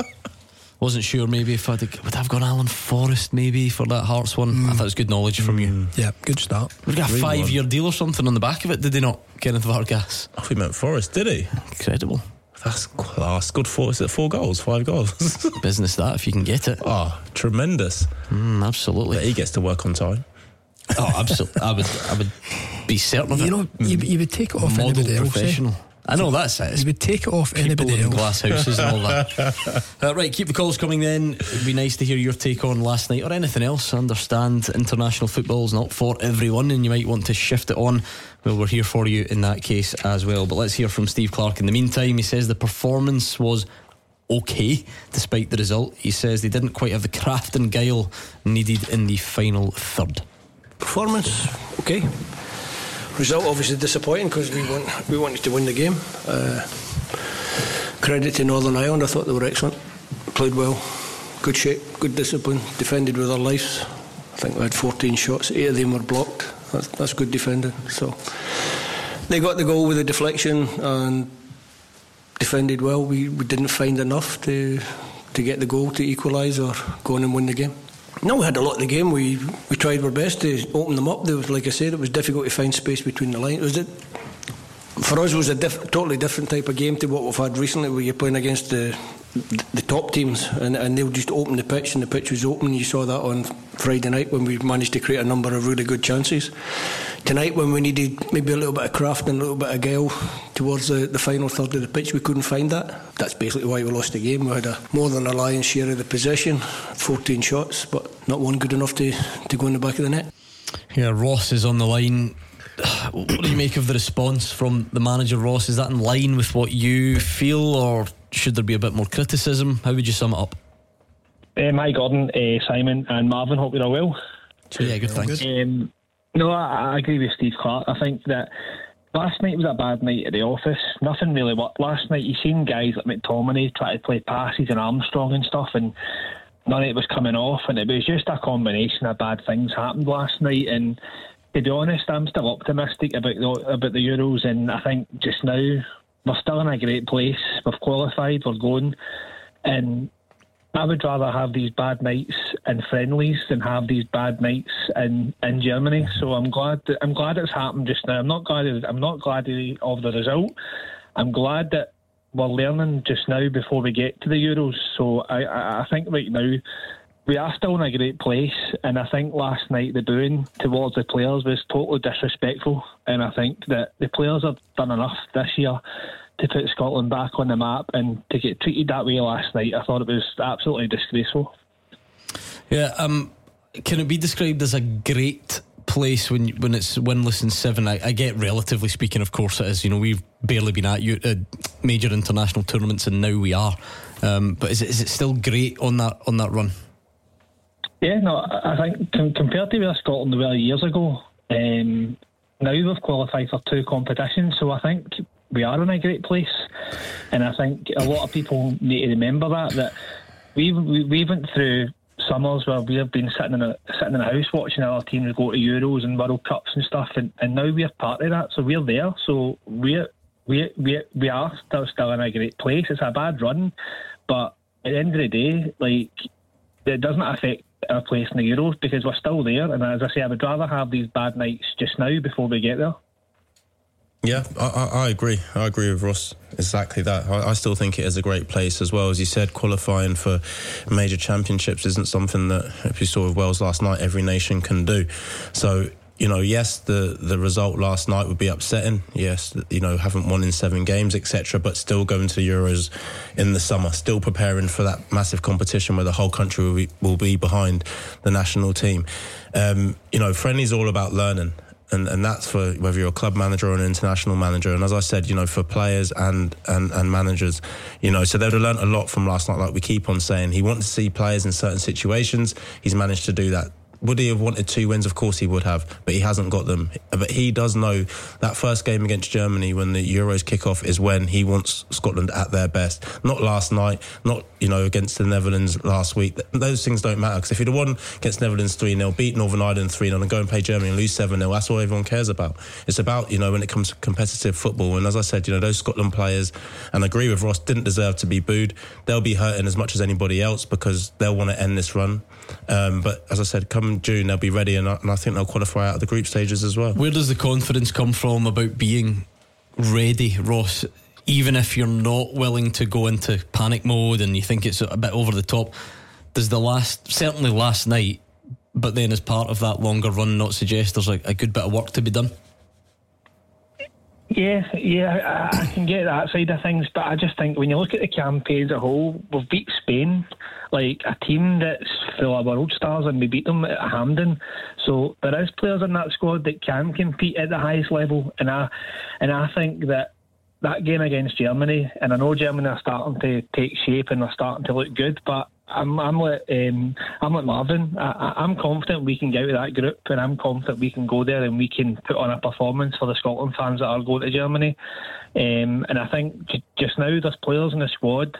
Wasn't sure maybe if I'd have, would I have gone Alan Forrest maybe for that Hearts one. Mm. I thought it was good knowledge from you. Yeah, good start. We've got a five year deal or something on the back of it, did they not, Kenneth Vargas? I thought he meant Forrest, did he? Incredible. That's class. Good four. Is it four goals? Five goals? Business that if you can get it. Oh, tremendous. Mm, absolutely. But he gets to work on time. Oh, absolutely. I would I would be certain of you it. know, you, you would take it off Model anybody else. Professional. Eh? I know that's it. You would take it off People anybody in else. glass houses and all that. uh, right, keep the calls coming then. It'd be nice to hear your take on last night or anything else. I understand international football's not for everyone and you might want to shift it on. Well, we're here for you in that case as well. But let's hear from Steve Clarke in the meantime. He says the performance was okay despite the result. He says they didn't quite have the craft and guile needed in the final third. Performance okay. Result obviously disappointing because we want we wanted to win the game. Uh, credit to Northern Ireland. I thought they were excellent. Played well, good shape, good discipline, defended with their lives. I think we had fourteen shots, eight of them were blocked. That's, that's good defending. So they got the goal with a deflection and defended well. We, we didn't find enough to to get the goal to equalise or go on and win the game. No, we had a lot of the game. We we tried our best to open them up. There was, like I said, it was difficult to find space between the lines. Was it for us? It was a diff- totally different type of game to what we've had recently, where you're playing against the the top teams, and, and they'll just open the pitch, and the pitch was open. You saw that on Friday night when we managed to create a number of really good chances. Tonight, when we needed maybe a little bit of craft and a little bit of guile towards the, the final third of the pitch, we couldn't find that. That's basically why we lost the game. We had a, more than a lion's share of the possession, fourteen shots, but not one good enough to, to go in the back of the net. Yeah, Ross is on the line. What do you make of the response from the manager, Ross? Is that in line with what you feel, or should there be a bit more criticism? How would you sum it up? Um, hi Gordon, uh, Simon and Marvin, hope you're all well. Yeah, good, thanks. Um, no, I, I agree with Steve Clarke. I think that last night was a bad night at the office. Nothing really worked last night. You've seen guys like McTominay try to play passes and Armstrong and stuff, and none of it was coming off, and it was just a combination of bad things happened last night. And to be honest, I'm still optimistic about the, about the Euros, and I think just now we're still in a great place. We've qualified, we're going, and I would rather have these bad nights in friendlies than have these bad nights in, in Germany. So I'm glad that, I'm glad it's happened just now. I'm not glad I'm not glad of the result. I'm glad that we're learning just now before we get to the Euros. So I, I, I think right now we are still in a great place, and I think last night the booing towards the players was totally disrespectful, and I think that the players have done enough this year to put Scotland back on the map, and to get treated that way last night, I thought it was absolutely disgraceful. Yeah, um, can it be described as a great place when when it's winless in seven? I, I get, relatively speaking, of course it is. You know, we've barely been at uh, major international tournaments, and now we are. Um, but is it is it still great on that on that run? Yeah, no, I think com- compared to where Scotland were years ago, um, now we've qualified for two competitions, so I think we are in a great place. And I think a lot of people need to remember that that we we, we went through summers where we have been sitting in a sitting in a house watching our teams go to Euros and World Cups and stuff, and, and now we're part of that, so we're there. So we're we we we are still still in a great place. It's a bad run, but at the end of the day, like, it doesn't affect our place in the Euros because we're still there. And as I say, I would rather have these bad nights just now before we get there. Yeah, I, I, I agree. I agree with Ross. Exactly that. I, I still think it is a great place as well. As you said, qualifying for major championships isn't something that, if you saw with Wales last night, every nation can do. So, you know, yes, the, the result last night would be upsetting. Yes, you know, haven't won in seven games, et cetera, but still going to the Euros in the summer, still preparing for that massive competition where the whole country will be, will be behind the national team. Um, you know, friendly's all about learning. And, and that's for whether you're a club manager or an international manager. And as I said, you know, for players and, and, and managers, you know, so they'd have learnt a lot from last night. Like we keep on saying, he wanted to see players in certain situations. He's managed to do that would he have wanted two wins? Of course he would have, but he hasn't got them. But he does know that first game against Germany, when the Euros kick off, is when he wants Scotland at their best. Not last night, not, you know, against the Netherlands last week. Those things don't matter, because if he'd have won against Netherlands three nil, beat Northern Ireland three nil and go and play Germany and lose seven nil, that's all everyone cares about. It's about, you know, when it comes to competitive football. And as I said, you know, those Scotland players, and I agree with Ross, didn't deserve to be booed. They'll be hurting as much as anybody else, because they'll want to end this run. Um, but as I said, come June they'll be ready, and I, and I think they'll qualify out of the group stages as well. Where does the confidence come from about being ready, Ross? Even if you're not willing to go into panic mode and you think it's a bit over the top, does the last, certainly last night, but then as part of that longer run, not suggest there's a, a good bit of work to be done? Yeah, yeah, I, I can get that side of things, but I just think when you look at the campaign as a whole, we've beat Spain, like a team that's full of world stars, and we beat them at Hampden. So there is players in that squad that can compete at the highest level, and I and I think that that game against Germany, and I know Germany are starting to take shape and they're starting to look good, but I'm I'm like um, I'm like Marvin. I, I'm confident we can get out of that group, and I'm confident we can go there and we can put on a performance for the Scotland fans that are going to Germany. Um, and I think j- just now there's players in the squad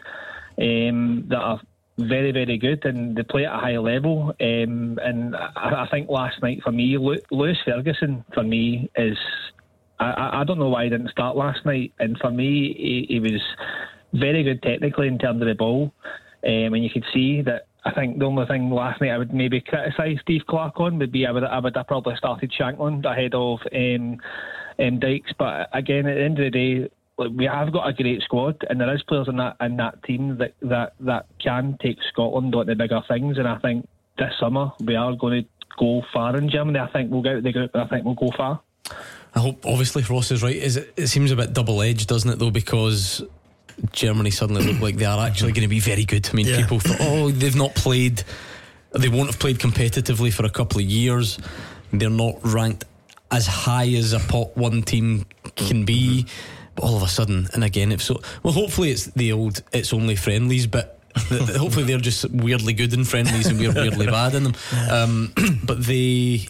um, that are very, very good, and they play at a high level. Um, and I, I think last night for me, Lu- Lewis Ferguson for me is. I, I don't know why he didn't start last night, and for me, he, he was very good technically in terms of the ball. Um, and you could see that. I think the only thing last night I would maybe criticise Steve Clarke on would be I would I would have probably started Shankland ahead of um, um, Dykes. But again, at the end of the day, like, we have got a great squad, and there is players in that in that team that, that, that can take Scotland on the bigger things. And I think this summer we are going to go far in Germany. I think we'll get out of the group, and I think we'll go far. I hope, obviously, Ross is right. Is it, it seems a bit double-edged, doesn't it, though, because Germany suddenly look like they are actually going to be very good. I mean, yeah. people thought, oh, they've not played, they won't have played competitively for a couple of years. They're not ranked as high as a pot one team can be. But all of a sudden, and again, if so, well, hopefully it's the old, it's only friendlies, but hopefully they're just weirdly good in friendlies and we're weirdly bad in them. Um, but they...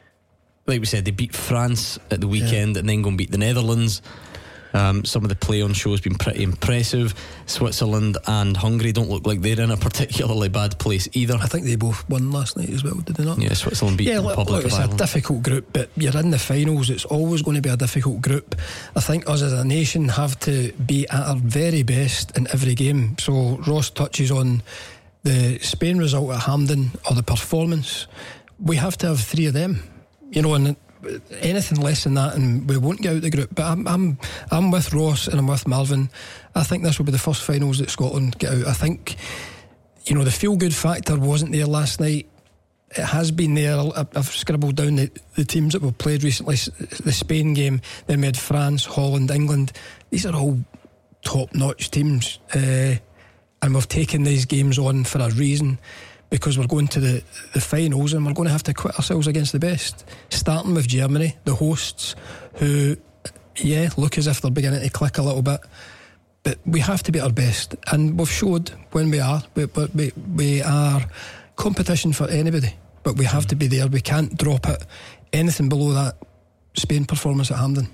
Like we said, they beat France at the weekend, yeah. and then go and beat the Netherlands. Um, some of the play on show has been pretty impressive. Switzerland and Hungary don't look like they're in a particularly bad place either. I think they both won last night as well, did they not? Yeah, Switzerland beat yeah, the Republic look, of it's Ireland. a difficult group, but you're in the finals. It's always going to be a difficult group. I think us as a nation have to be at our very best in every game. So Ross touches on the Spain result at Hampden, or the performance. We have to have three of them. You know, and anything less than that, and we won't get out of the group. But I'm, I'm, I'm with Ross and I'm with Marvin. I think this will be the first finals that Scotland get out. I think, you know, the feel-good factor wasn't there last night. It has been there. I've scribbled down the, the teams that we've played recently. The Spain game, then we had France, Holland, England. These are all top-notch teams, uh, and we've taken these games on for a reason. Because we're going to the, the finals, and we're going to have to quit ourselves against the best. Starting with Germany, the hosts, who, yeah, look as if they're beginning to click a little bit. But we have to be at our best. And we've showed when we are. We, we, we are competition for anybody. But we have to be there. We can't drop it anything below that Spain performance at Hampden.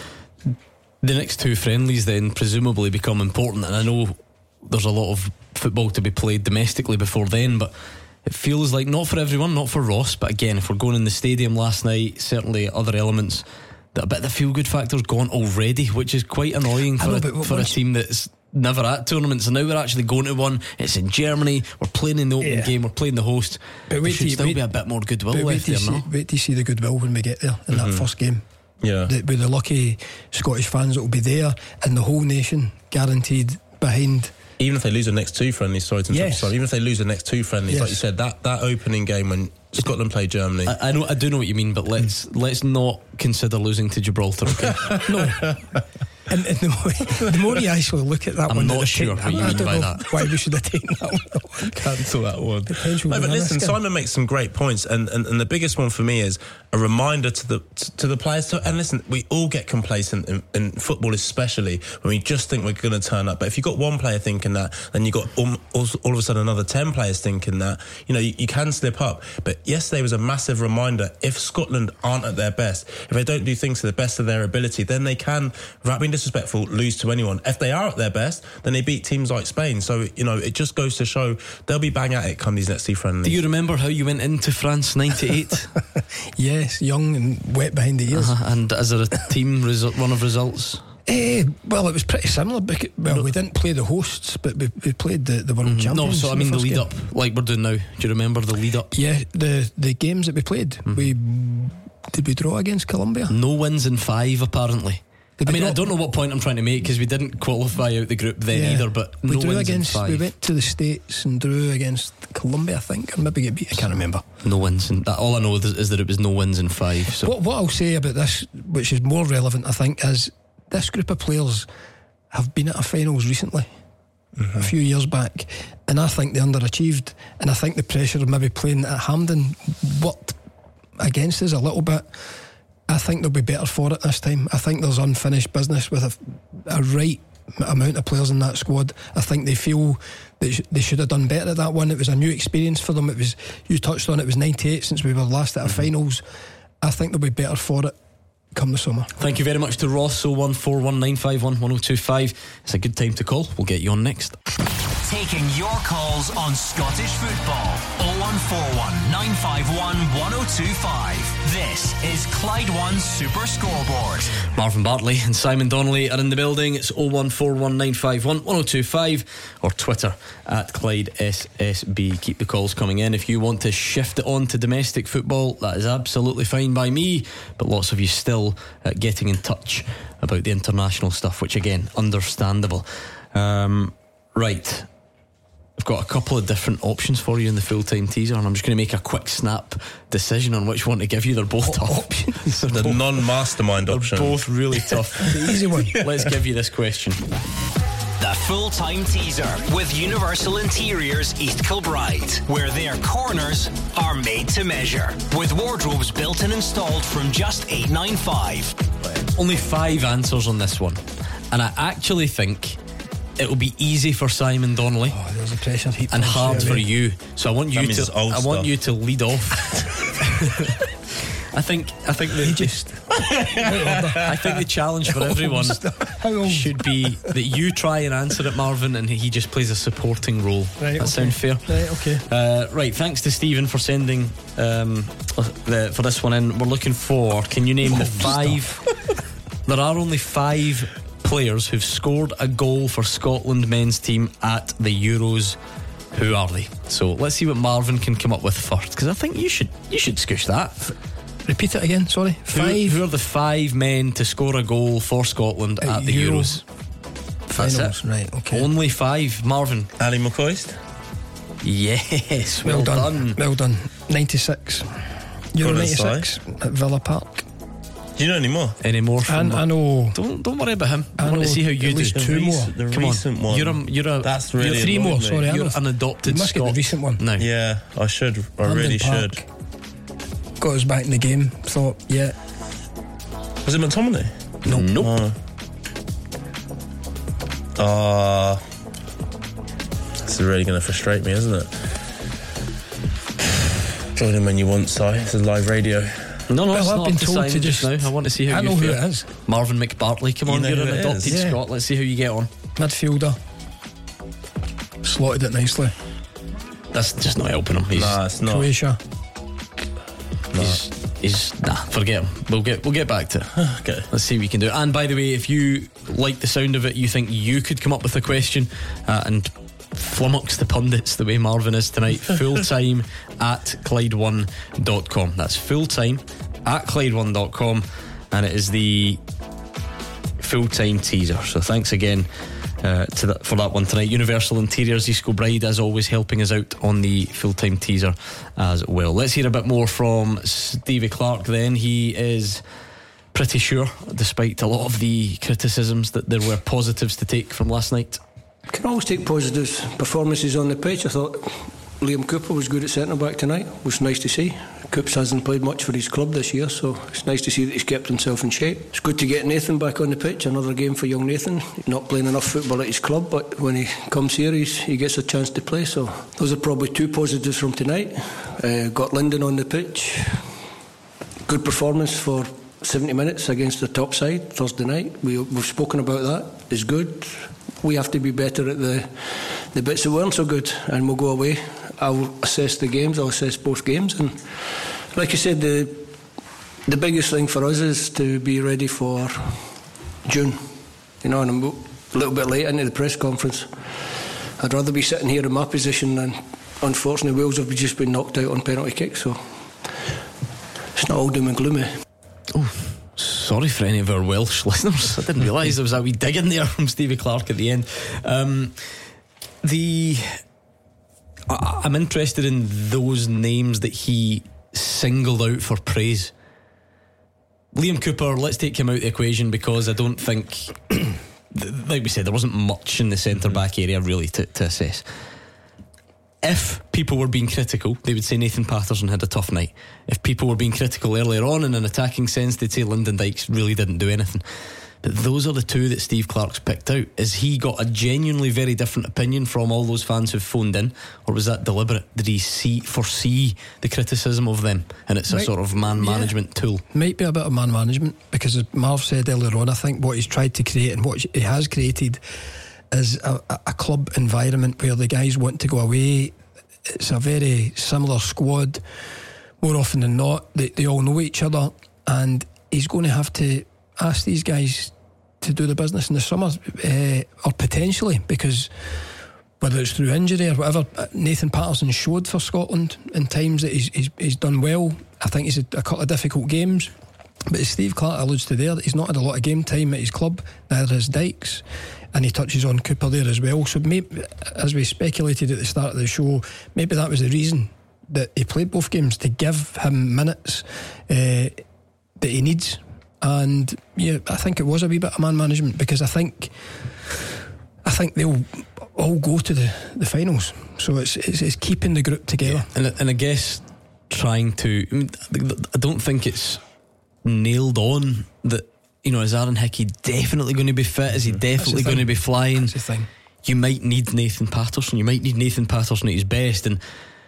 The next two friendlies then presumably become important. And I know there's a lot of football to be played domestically before then, but it feels like not for everyone, not for Ross, but again, if we're going in the stadium last night, certainly other elements, that a bit of the feel-good factor's gone already, which is quite annoying for, know, a, for a team that's never at tournaments, and now we're actually going to one. It's in Germany, we're playing in the opening yeah. game, we're playing the host. But there should still wait, be a bit more goodwill left there, see, no? Wait to see the goodwill when we get there in mm-hmm. that first game. Yeah, the, with the lucky Scottish fans that will be there, and the whole nation guaranteed behind. Even if they lose the next two friendlies, sorry to interrupt, yes. sorry, even if they lose the next two friendlies, yes. like you said, that, that opening game when Scotland played Germany. I, I know, I do know what you mean, but let's mm. let's not consider losing to Gibraltar, okay? No. And, and the, more, the more you actually look at that I'm one, not that sure taken, what you I mean don't by know that. why we should have taken that one. Cancel that one. Potential No, but banana listen, skin. Simon makes some great points, and, and, and the biggest one for me is a reminder to the to the players. To, and listen, we all get complacent in, in football, especially when we just think we're going to turn up. But if you've got one player thinking that, then you've got all, all, all of a sudden another ten players thinking that. You know, you, you can slip up. But yesterday was a massive reminder. If Scotland aren't at their best, if they don't do things to the best of their ability, then they can, without being disrespectful, lose to anyone. If they are at their best, then they beat teams like Spain. So, you know, it just goes to show they'll be bang at it come these next two friendlies. Do you remember how you went into France ninety-eight? Yes, young and wet behind the ears. Uh-huh. And is there a team resu- run of results? Eh, well, it was pretty similar. Because, well, no. we didn't play the hosts, but we, we played the, the world mm-hmm. champions. No, so I mean the, the lead game. Up, like we're doing now. Do you remember the lead up? Yeah, the the games that we played. Mm-hmm. We did we draw against Colombia? No wins in five, apparently. I mean, draw? I don't know what point I'm trying to make because we didn't qualify out the group then yeah. either. But we no drew wins against. in five. We went to the States and drew against Colombia, I think, or maybe get beat. I can't remember. No wins, and all I know is, is that it was no wins in five. So what, what I'll say about this, which is more relevant, I think, is this group of players have been at a finals recently, mm-hmm. a few years back, and I think they underachieved. And I think the pressure of maybe playing at Hampden worked against us a little bit. I think they'll be better for it this time. I think there's unfinished business with a, a right amount of players in that squad. I think they feel they, sh- they should have done better at that one. It was a new experience for them. It was, you touched on it, it was ninety-eight since we were last at a mm-hmm. finals. I think they'll be better for it come the summer. Thank you very much to Ross. oh one four one nine five one one oh two five. It's a good time to call. We'll get you on next. Taking your calls on Scottish football. oh one four one nine five one one oh two five. This is Clyde One Super Scoreboard. Marvin Bartley and Simon Donnelly are in the building. It's oh one four one nine five one one oh two five or Twitter at Clyde S S B. Keep the calls coming in. If you want to shift it on to domestic football, that is absolutely fine by me, but lots of you still uh, getting in touch about the international stuff, which again, understandable. Um, right, I've got a couple of different options for you in the full-time teaser, and I'm just going to make a quick snap decision on which one to give you. They're both tough options. The both, non-mastermind option. Both really tough. The easy one. Let's give you this question. The full-time teaser with Universal Interiors East Kilbride, where their corners are made to measure, with wardrobes built and installed from just eight ninety-five. Only five answers on this one, and I actually think it'll be easy for Simon Donnelly. Oh, there's a pressure heap and hard for you. So I want you that to. I stuff. want you to lead off. I think. I think the. Just I think the challenge for everyone should be that you try and answer it, Marvin, and he just plays a supporting role. Right, that okay. sound fair? Right. Okay. Uh, right. Thanks to Stephen for sending um, the, for this one in. We're looking for. Can you name oh, the five? There are only five players who've scored a goal for Scotland men's team at the Euros. Who are they? So let's see what Marvin can come up with first, because I think you should you should scoosh that. Repeat it again, sorry. Five. Who, who are the five men to score a goal for Scotland at, at the Euro Euros? That's finals, it. Right, okay. Only five. Marvin. Ali McCoist. Yes, well, well done. done. Well done. ninety-six. Euro ninety-six at Villa Park. Do you know any more? Any more? From I, I know. Don't don't worry about him. I, I want to see how you do. Two the more. Rec- the Come recent on. one. You're a. You're a. That's really three more. Me. Sorry, you're I an adopted. You must Scot. get the recent one. No. Yeah, I should. I Hampden really Park. should. Got us back in the game. Thought, yeah. Was it McTominay? No. Nope. Oh. Uh, this is really going to frustrate me, isn't it? Join him when you want, Si. This is live radio. No, no, well, it's I've not been up to told Simon to just just now. I want to see how I you know feel. who it is. Marvin McBartley. Come You on, know you're who an it adopted is, yeah. Scot. Let's see how you get on. Midfielder. Slotted it nicely. That's just not helping him. He's, Nah, it's not. Croatia. He's, he's nah, forget him. We'll get we'll get back to it. Okay. Let's see what we can do. And by the way, if you like the sound of it, you think you could come up with a question uh, and flummox the pundits the way Marvin is tonight, full time at Clyde one dot com. That's full time at Clyde one dot com, and it is the full time teaser. So thanks again uh, to that, for that one tonight. Universal Interiors East Kilbride, as always, helping us out on the full time teaser as well. Let's hear a bit more from Stevie Clark then. He is pretty sure, despite a lot of the criticisms, that there were positives to take from last night. Can always take positives. Performances on the pitch. I thought Liam Cooper was good at centre back tonight. It was nice to see. Coops hasn't played much for his club this year, so it's nice to see that he's kept himself in shape. It's good to get Nathan back on the pitch. Another game for young Nathan. Not playing enough football at his club, but when he comes here, he's, he gets a chance to play. So those are probably two positives from tonight. Uh, got Linden on the pitch. Good performance for seventy minutes against the top side Thursday night. We, we've spoken about that. It's good. We have to be better at the the bits that weren't so good, and we'll go away. I'll assess the games. I'll assess both games, and like I said, the the biggest thing for us is to be ready for June. You know, and I'm a little bit late into the press conference. I'd rather be sitting here in my position, and unfortunately, Wales have just been knocked out on penalty kicks. So it's not all doom and gloomy. Oh, sorry for any of our Welsh listeners. I didn't realise there was a wee dig in there from Stevie Clarke at the end. Um, the I, I'm interested in those names that he singled out for praise. Liam Cooper, let's take him out of the equation, because I don't think like we said, there wasn't much in the centre back area really to, to assess. If people were being critical, they would say Nathan Patterson had a tough night. If people were being critical earlier on in an attacking sense, they'd say Lyndon Dykes really didn't do anything. But those are the two that Steve Clarke's picked out. Has he got a genuinely very different opinion from all those fans who've phoned in, or was that deliberate? Did he see foresee the criticism of them, and it's a Might, sort of man yeah, management tool? Might be a bit of man management, because as Marv said earlier on, I think what he's tried to create and what he has created is a, a club environment where the guys want to go away. It's a very similar squad. More often than not, they, they all know each other, and he's going to have to ask these guys to do the business in the summer, uh, or potentially, because whether it's through injury or whatever, Nathan Patterson showed for Scotland in times that he's, he's, he's done well. I think he's had a couple of difficult games, but as Steve Clarke alludes to there, he's not had a lot of game time at his club, neither has Dykes, and he touches on Cooper there as well. So maybe, as we speculated at the start of the show, maybe that was the reason that he played both games, to give him minutes uh, that he needs. And yeah, I think it was a wee bit of man management, because I think I think they'll all go to the, the finals. So it's, it's it's keeping the group together. Yeah. And, and I guess trying to I, mean, I don't think it's nailed on that, you know, is Aaron Hickey definitely going to be fit? Is he definitely going to be flying? That's the thing. You might need Nathan Patterson. You might need Nathan Patterson at his best, and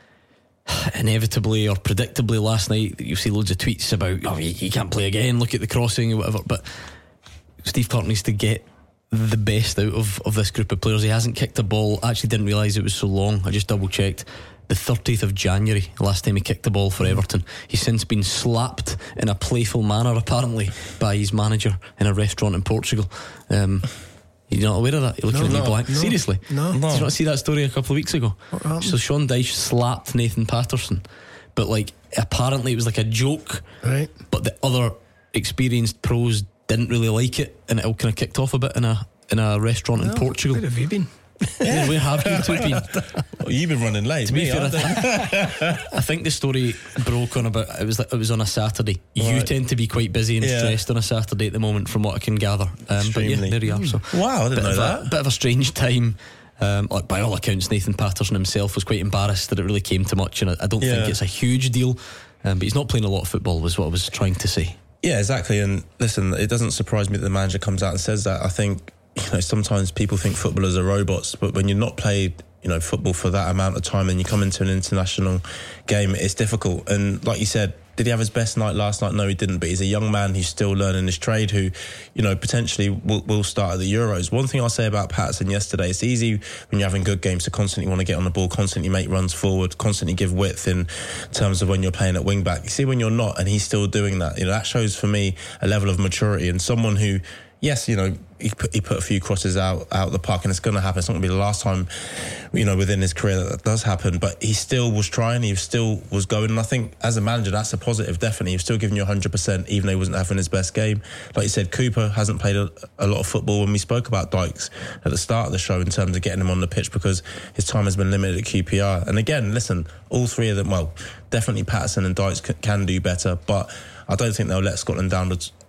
inevitably or predictably last night you see loads of tweets about, oh, he, he can't play again, look at the crossing or whatever. But Steve Clarke needs to get the best out of, of this group of players. He hasn't kicked a ball. I actually didn't realise it was so long. I just double checked. The thirtieth of January, last time he kicked the ball for Everton. He's since been slapped in a playful manner apparently by his manager in a restaurant in Portugal. um You're not aware of that? You're looking no, at me no, blank. no, Seriously? No. Did you not see that story a couple of weeks ago? So Sean Dyche slapped Nathan Patterson, but like apparently it was like a joke, right? But the other experienced pros didn't really like it, and it all kind of kicked off a bit in a in a restaurant no, in Portugal. Where have you been? Yeah, where have you two been? Well, you've been running late. To be me, fair, I, I, think, I think the story broke on about it was it was on a Saturday. You right. tend to be quite busy and yeah. stressed on a Saturday at the moment, from what I can gather. Um, but yeah, there you are. So wow, I didn't know that. A, bit of a strange time. Um, like by all accounts, Nathan Patterson himself was quite embarrassed that it really came to much, and I, I don't yeah. think it's a huge deal. Um, but he's not playing a lot of football, was what I was trying to say. Yeah, exactly. And listen, it doesn't surprise me that the manager comes out and says that. I think, you know, sometimes people think footballers are robots, but when you're not played, you know, football for that amount of time and you come into an international game, it's difficult. And like you said, did he have his best night last night? No, he didn't. But he's a young man who's still learning his trade, who, you know, potentially will, will start at the Euros. One thing I'll say about Patterson yesterday, it's easy when you're having good games to constantly want to get on the ball, constantly make runs forward, constantly give width in terms of when you're playing at wing back. You see when you're not, and he's still doing that. You know, that shows for me a level of maturity, and someone who, yes, you know, he put, he put a few crosses out out the park, and it's going to happen. It's not going to be the last time, you know, within his career that that does happen. But he still was trying. He still was going. And I think as a manager, that's a positive. Definitely, he was still giving you one hundred percent, even though he wasn't having his best game. Like you said, Cooper hasn't played a, a lot of football. When we spoke about Dykes at the start of the show in terms of getting him on the pitch, because his time has been limited at Q P R. And again, listen, all three of them, well, definitely Patterson and Dykes c- can do better, but I don't think they'll let Scotland down the,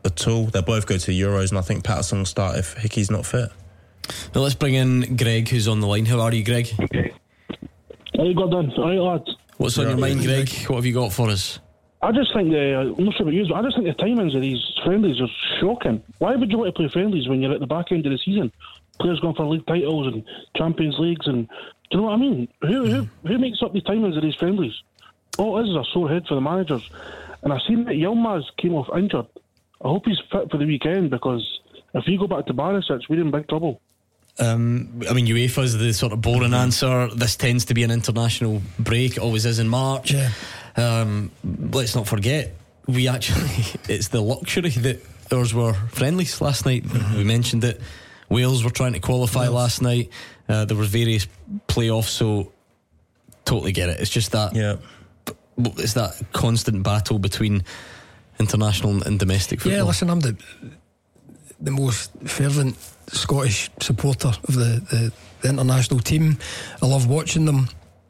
at all. They both go to the Euros, and I think Patterson will start if Hickey's not fit. Now let's bring in Greg, who's on the line. How are you, Greg? Okay. How you got done? All right, lads. What's on your mind, Greg? What have you got for us? I just think the I'm not sure about you, but I just think the timings of these friendlies are shocking. Why would you want to play friendlies when you're at the back end of the season? Players going for league titles and Champions Leagues, and do you know what I mean? Who who who makes up the timings of these friendlies? All it is is a sore head for the managers. And I've seen that Yilmaz came off injured. I hope he's fit for the weekend, because if we go back to Barisic, we're in big trouble. Um, I mean, UEFA's the sort of boring mm-hmm. answer. This tends to be an international break. It always is in March. Yeah. Um, let's not forget, we actually it's the luxury that ours were friendlies last night. Mm-hmm. We mentioned it. Wales were trying to qualify Wales. last night. Uh, there were various playoffs, so totally get it. It's just that. Yeah. It's that constant battle between international and domestic football. Yeah, listen, I'm the the most fervent Scottish supporter of the, the, the international team. I love watching them,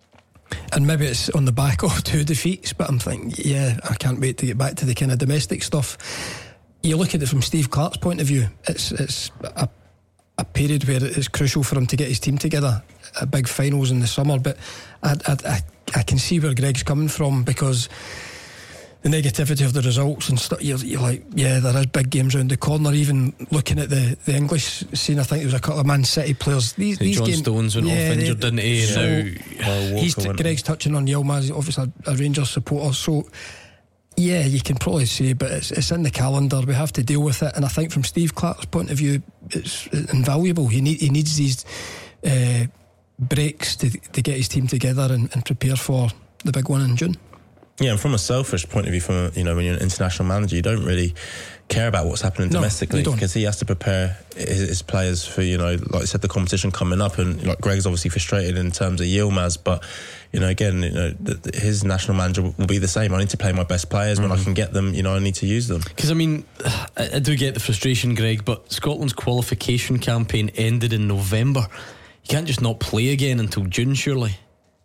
and maybe it's on the back of two defeats, but I'm thinking, yeah, I can't wait to get back to the kind of domestic stuff. You look at it from Steve Clarke's point of view, it's it's a, a period where it's crucial for him to get his team together, a big finals in the summer, but I, I, I, I can see where Greg's coming from, because the negativity of the results and stuff, you're, you're like, yeah, there is big games around the corner. Even looking at the, the English scene, I think there was a couple of Man City players. These, these John games, Stones went yeah, off injured, they, didn't he? So now, he's t- Greg's touching on Yilmaz, obviously a, a Rangers supporter. So yeah, you can probably say, but it's, it's in the calendar. We have to deal with it, and I think from Steve Clarke's point of view, it's invaluable. He need he needs these uh, breaks to to get his team together and, and prepare for the big one in June. Yeah, and from a selfish point of view, from you know, when you're an international manager, you don't really care about what's happening no, domestically, because he has to prepare his, his players for, you know, like I said, the competition coming up. And like Greg's obviously frustrated in terms of Yilmaz, but you know, again, you know, th- th- his national manager will be the same. I need to play my best players mm-hmm. when I can get them. You know, I need to use them. Because I mean, I, I do get the frustration, Greg, but Scotland's qualification campaign ended in November. You can't just not play again until June, surely.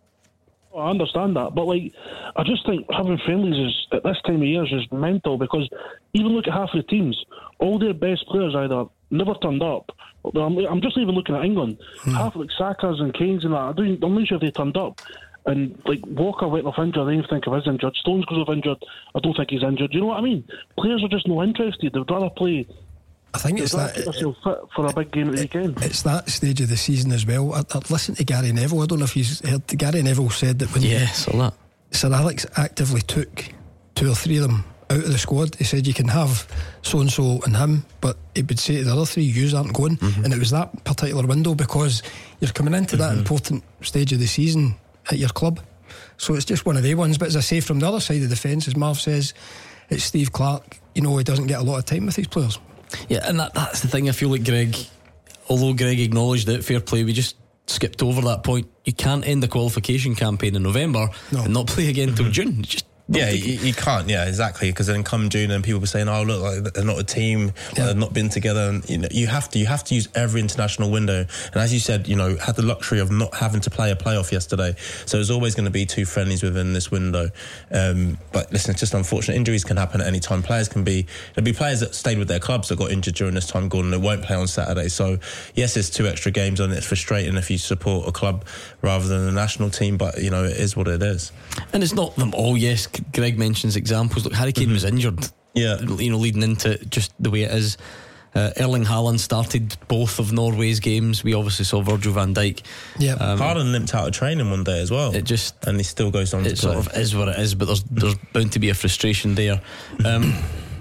I understand that, but like, I just think having friendlies is at this time of year is just mental, because even look at half of the teams, all their best players either never turned up. I'm, I'm just even looking at England, hmm. half like Saka's and Kane's and that. I don't, I'm not sure if they turned up. And like Walker went off injured, I don't even think of his injured. Stones goes off injured, I don't think he's injured. You know what I mean? Players are just not interested. They'd rather play. I think it's that fit for a big game at the weekend. It's that stage of the season as well. I, I listened to Gary Neville. I don't know if you've heard. Gary Neville said that when yeah, saw that. Sir Alex actively took two or three of them out of the squad. He said you can have so and so and him, but he would say to the other three, yous aren't going. Mm-hmm. And it was that particular window, because you're coming into mm-hmm. that important stage of the season at your club. So it's just one of the ones. But as I say, from the other side of the fence, as Marv says, it's Steve Clarke. You know, he doesn't get a lot of time with these players. Yeah, and that, that's the thing. I feel like Greg, although Greg acknowledged it, fair play, we just skipped over that point. You can't end the qualification campaign in November no. and not play again until mm-hmm. June. Just Yeah, you, you can't. Yeah, exactly. Because then come June, and people were saying, "Oh, look, like they're not a team. Yeah. They've not been together." And you know, you have to. You have to use every international window. And as you said, you know, had the luxury of not having to play a playoff yesterday, so there's always going to be two friendlies within this window. Um, but listen, it's just unfortunate. Injuries can happen at any time. Players can be. There'll be players that stayed with their clubs that got injured during this time, Gordon. They won't play on Saturday. So yes, it's two extra games, and it's frustrating if you support a club rather than a national team. But you know, it is what it is. And it's not them all. Yes, Greg mentions examples. Look, Harry Kane mm-hmm. was injured. Yeah, you know, leading into just the way it is. Uh, Erling Haaland started both of Norway's games. We obviously saw Virgil van Dijk. Yeah, um, Haaland limped out of training one day as well. It just and he still goes on. It to play. Sort of is what it is, but there's there's bound to be a frustration there. Um,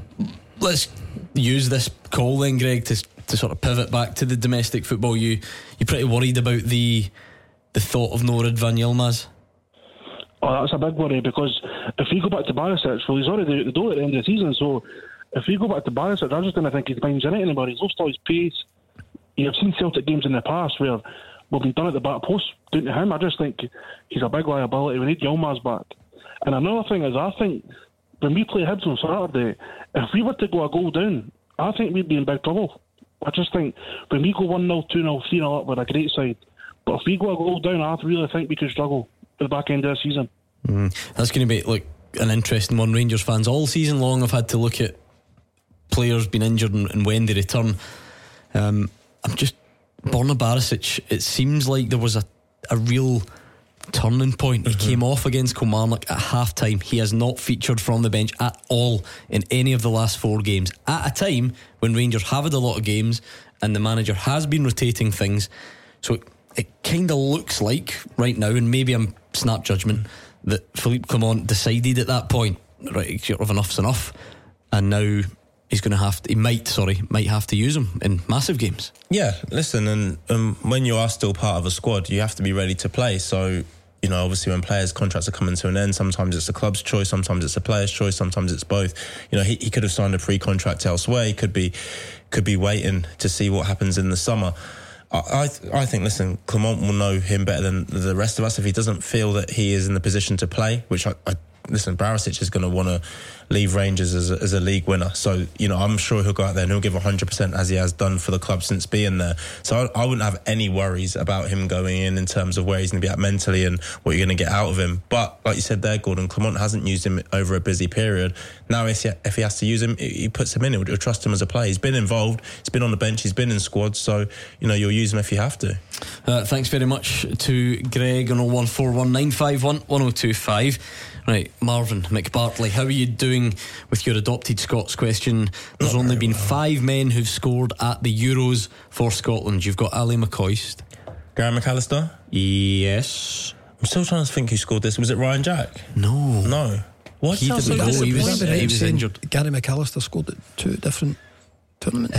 let's use this call then, Greg, to to sort of pivot back to the domestic football. You you pretty worried about the the thought of Norid van Yilmaz? Oh, that's a big worry, because if we go back to Barisic, well, he's already out the door at the end of the season, so if we go back to Barisic, I just don't think his mind's in it anymore. He's lost all his pace. You've seen Celtic games in the past where we've been done at the back post down to him. I just think he's a big liability. We need Yilmaz back. And another thing is, I think when we play Hibs on Saturday, if we were to go a goal down, I think we'd be in big trouble. I just think when we go one nil, two nil, three nil up, we're a great side. But if we go a goal down, I really think we could struggle at the back end of the season. Mm. That's going to be like an interesting one. Rangers fans all season long have had to look at players been injured and, and when they return. Um, I'm just Borna Barisic. It seems like there was a a real turning point. Mm-hmm. He came off against Kilmarnock at half time. He has not featured from the bench at all in any of the last four games, at a time when Rangers have had a lot of games and the manager has been rotating things. So it, it kind of looks like right now, and maybe I'm snap judgment, that Philippe Clement decided at that point, right, sort of enough's enough, and now he's going to have to, he might sorry might have to use him in massive games. Yeah, listen, and um, when you are still part of a squad, you have to be ready to play. So, you know, obviously when players' contracts are coming to an end, sometimes it's the club's choice, sometimes it's the player's choice, sometimes it's both. You know, he, he could have signed a pre-contract elsewhere. He could be could be waiting to see what happens in the summer. I I, I think, listen, Clement will know him better than the rest of us. If he doesn't feel that he is in the position to play, which I, I listen, Barisic is going to want to leave Rangers as a, as a league winner. So, you know, I'm sure he'll go out there and he'll give one hundred percent as he has done for the club since being there. So I, I wouldn't have any worries about him going in in terms of where he's going to be at mentally and what you're going to get out of him. But like you said there, Gordon, Clement hasn't used him over a busy period. Now if he, if he has to use him, he puts him in. He'll, he'll trust him as a player. He's been involved. He's been on the bench. He's been in squads. So, you know, you'll use him if you have to. Uh, thanks very much to Greg on oh one four one nine five one one oh two five. Right, Marvin McBartley, how are you doing with your adopted Scots question? There's Not only been well. five men who've scored at the Euros for Scotland. You've got Ali McCoist, Gary McAllister. Yes. I'm still trying to think who scored this. Was it Ryan Jack? No. No. What? He, so no, he was, he was injured. Gary McAllister scored at two different tournaments.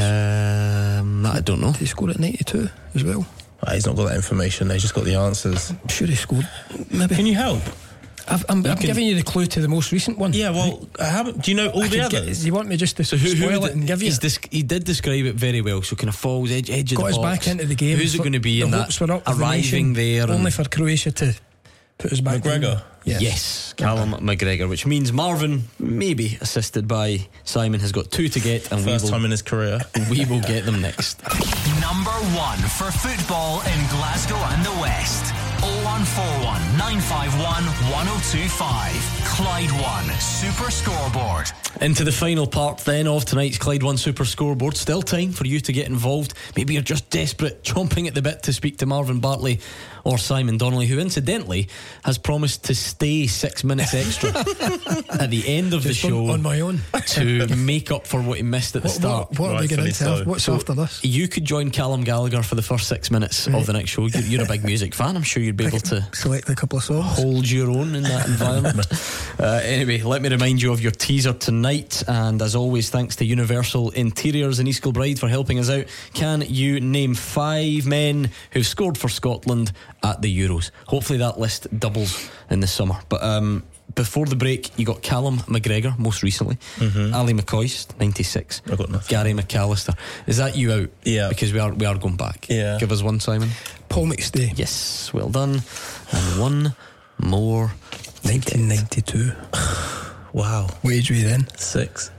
Um, I don't know. Did he score at ninety-two as well? Oh, he's not got that information. He's just got the answers. I'm sure he scored. Maybe. Can you help? I've, I'm, I'm giving you the clue to the most recent one. Yeah, well, I haven't, do you know all I the others? Get, you want me just to so who, spoil who it and give you? Dis- he did describe it very well. So kind of falls edge, edge got of the his box. back into the game. Who's it going to be in that? Arriving the there, only for Croatia to put his back. McGregor. Yes, yes. Callum McGregor, which means Marvin, maybe assisted by Simon, has got two to get, and first we will, time in his career. We will get them next. Number one for football in Glasgow and the West. oh one four one nine five one one oh two five. Clyde One Super Scoreboard. Into the final part then of tonight's Clyde One Super Scoreboard. Still time for you to get involved. Maybe you're just desperate, chomping at the bit to speak to Marvin Bartley or Simon Donnelly, who incidentally has promised to stay six minutes extra at the end of just the show on my own to make up for what he missed at the what, start. What, what are we going to so. What's so after this? You could join Callum Gallagher for the first six minutes right. of the next show. You're, you're a big music fan. I'm sure you'd be able to select a couple of songs, hold your own in that environment. uh, anyway, let me remind you of your teaser tonight, and as always, thanks to Universal Interiors in East Kilbride for helping us out. Can you name five men who've scored for Scotland at the Euros? Hopefully that list doubles in the summer. But um, before the break, you got Callum McGregor most recently, mm-hmm. Ali McCoist ninety-six, I got nothing. Gary McAllister. Is that you out? Yeah, because we are we are going back. Yeah, give us one, Simon. Paul McStay. Yes, well done. And one more. nineteen ninety-two. Wow. What age were you then? Six.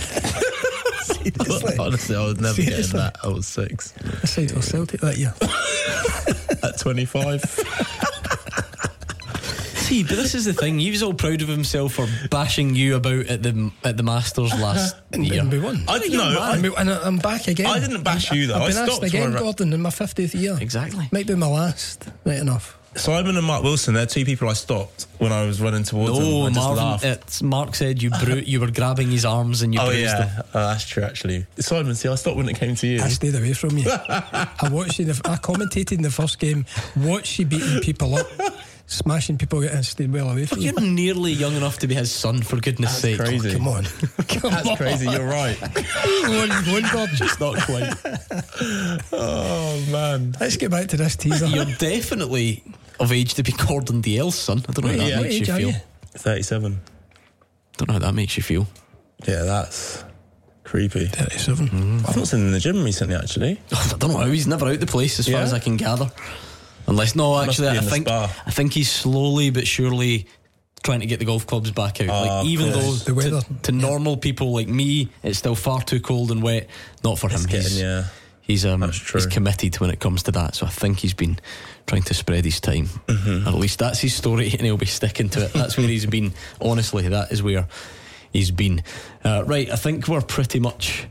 Seriously? Honestly, I was never Seriously? getting that. I was six. I signed for Celtic that year. At twenty-five. See, but this is the thing. He was all proud of himself for bashing you about at the at the Masters last and, year. And we won. I didn't know. I, and I'm back again. I didn't bash you though. I've been I asked stopped again, ra- Gordon, in my fiftieth year. Exactly. Might be my last. Right enough. Simon and Mark Wilson, they're two people I stopped when I was running towards no, them. I just Marvin, laughed. It's Mark said you bru- you were grabbing his arms and you oh bruised yeah, him. oh, that's true actually. Simon, see, I stopped when it came to you. I stayed away from you. I watched you. The, I commentated in the first game. Watched you beating people up, smashing people, and stayed well away from but you. You're nearly young enough to be his son, for goodness' That's sake. crazy. Oh, come on, come that's on. crazy. You're right. One, one, Gordon. Just not quite. Oh man. Let's get back to this teaser. You're definitely of age to be Gordon Dalziel's son. I don't know how that yeah. makes age you are feel. you? thirty-seven. Don't know how that makes you feel. Yeah, that's creepy. thirty-seven. Mm. I've not seen him in the gym recently, actually. I don't know how. He's never out the place as yeah? far as I can gather. Unless, no, actually, I think spa. I think he's slowly but surely trying to get the golf clubs back out. Oh, like even though the weather. to, to yeah. normal people like me, it's still far too cold and wet. Not for it's him. Getting, he's, yeah. He's um he's committed when it comes to that. So I think he's been trying to spread his time. Mm-hmm. Or at least that's his story, and he'll be sticking to it. That's where he's been. Honestly, that is where he's been. Uh, right, I think we're pretty much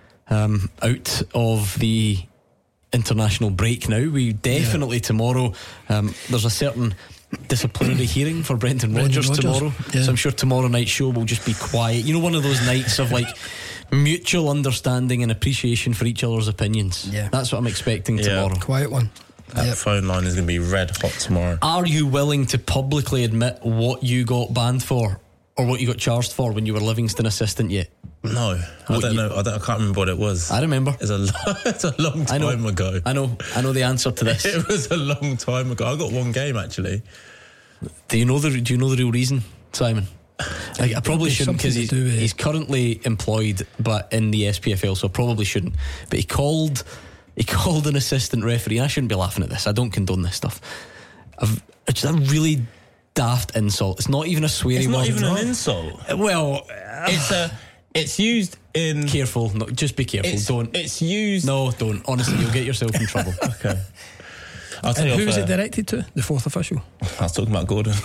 um, out of the international break now. We definitely yeah. tomorrow um, there's a certain disciplinary hearing for Brendan Rodgers, Rodgers tomorrow, yeah. so I'm sure tomorrow night's show will just be quiet. You know, one of those nights of like mutual understanding and appreciation for each other's opinions. Yeah, that's what I'm expecting yeah. tomorrow. Quiet one. That yep. phone line is going to be red hot tomorrow. Are you willing to publicly admit what you got banned for or what you got charged for when you were Livingston assistant yet? No, what I don't you, know. I, don't, I can't remember what it was. I remember. It's a, it's a long time I know, ago. I know. I know the answer to this. It was a long time ago. I got one game actually. Do you know the Do you know the real reason, Simon? Like, I probably shouldn't because he's, he's currently employed, but in the S P F L, so I probably shouldn't. But he called. He called an assistant referee. I shouldn't be laughing at this. I don't condone this stuff. I've, it's a really daft insult. It's not even a sweary It's not word. even an insult. Well, it's a. It's used in. Careful. No, just be careful. It's, don't. It's used. No, don't. Honestly, you'll get yourself in trouble. Okay. I'll tell and you who was air. it directed to? The fourth official? I was talking about Gordon.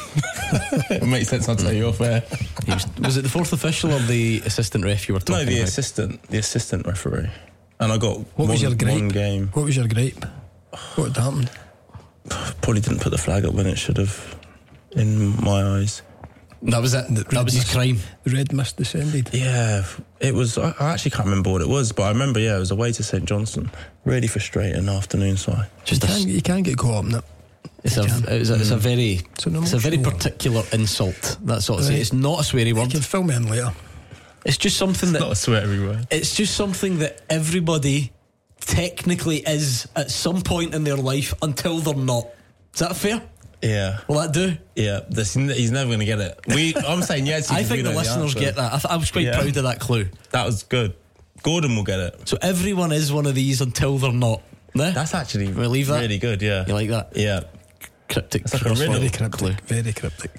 It makes sense. I'll tell you off air. Was, was it the fourth official or the assistant ref you were talking about? No, the about? assistant. The assistant referee. And I got what one, was your gripe? one game. What was your gripe? What had happened? Probably didn't put the flag up when it should have, in my eyes. That was it. That, that was his crime. The red mist descended. Yeah, it was. I, I actually can't remember what it was, but I remember. Yeah, it was away to St Johnstone. Really frustrating afternoon side. Just you, can, you can't get caught up in it. It's a, it's, a, it's a very, it's, an it's a very particular insult. That's what I say. It's not a sweary word. You can fill me in later. It's just something it's that not a sweary word. It's just something that everybody technically is at some point in their life until they're not. Is that fair? Yeah. Will that do? Yeah. This, he's never going to get it. We. I'm saying yes. I think the listeners the get that. I, th- I was quite yeah. proud of that clue. That was good. Gordon will get it. So everyone is one of these until they're not. No? That's actually we leave that? really good. Yeah. You like that? Yeah. Cryptic. Like very cryptic. Clue. Very cryptic.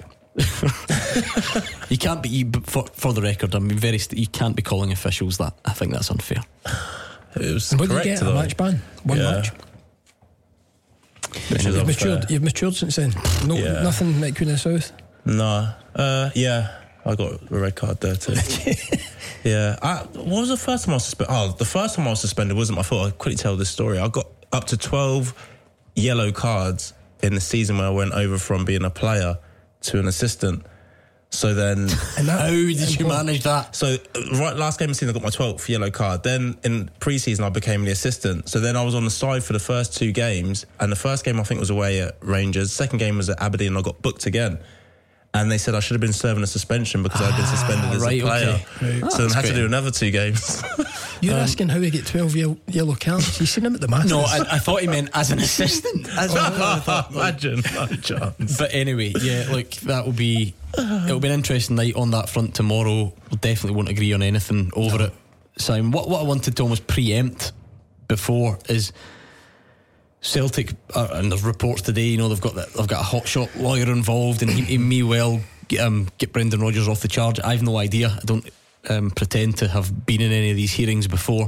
You can't be you, for, for the record. I mean, very. St- you can't be calling officials that. I think that's unfair. It was and what correct. Did you get? Though. A match ban. One yeah. match. Which you've is matured. You've matured since then. No, yeah. nothing like Queen of the South. No. Uh, yeah, I got a red card there too. yeah. I, what was the first time I was suspended? Oh, the first time I was suspended wasn't my fault. I'll quickly tell this story. I got up to twelve yellow cards in the season where I went over from being a player to an assistant. So then, and how did you manage that? So right, last game of the season I got my twelfth yellow card. Then in pre-season I became the assistant. So then I was on the side for the first two games, and the first game I think was away at Rangers. Second game was at Aberdeen, and I got booked again. And they said I should have been serving a suspension because ah, I'd been suspended as right, a player. Okay. Right. So I had to do another two games. You're um, asking how we get twelve yellow, yellow cards. You seen him at the Masters? No, I, I thought he meant as an assistant. As oh, thought, imagine, no chance. But anyway, yeah, look, that will be it'll be an interesting night on that front tomorrow. We'll definitely won't agree on anything over no. it. Simon, what what I wanted to almost preempt before is Celtic, uh, and there's reports today, you know, they've got that, they've got a hotshot lawyer involved, and he, he may well get, um, get Brendan Rodgers off the charge. I've no idea. I don't um, pretend to have been in any of these hearings before.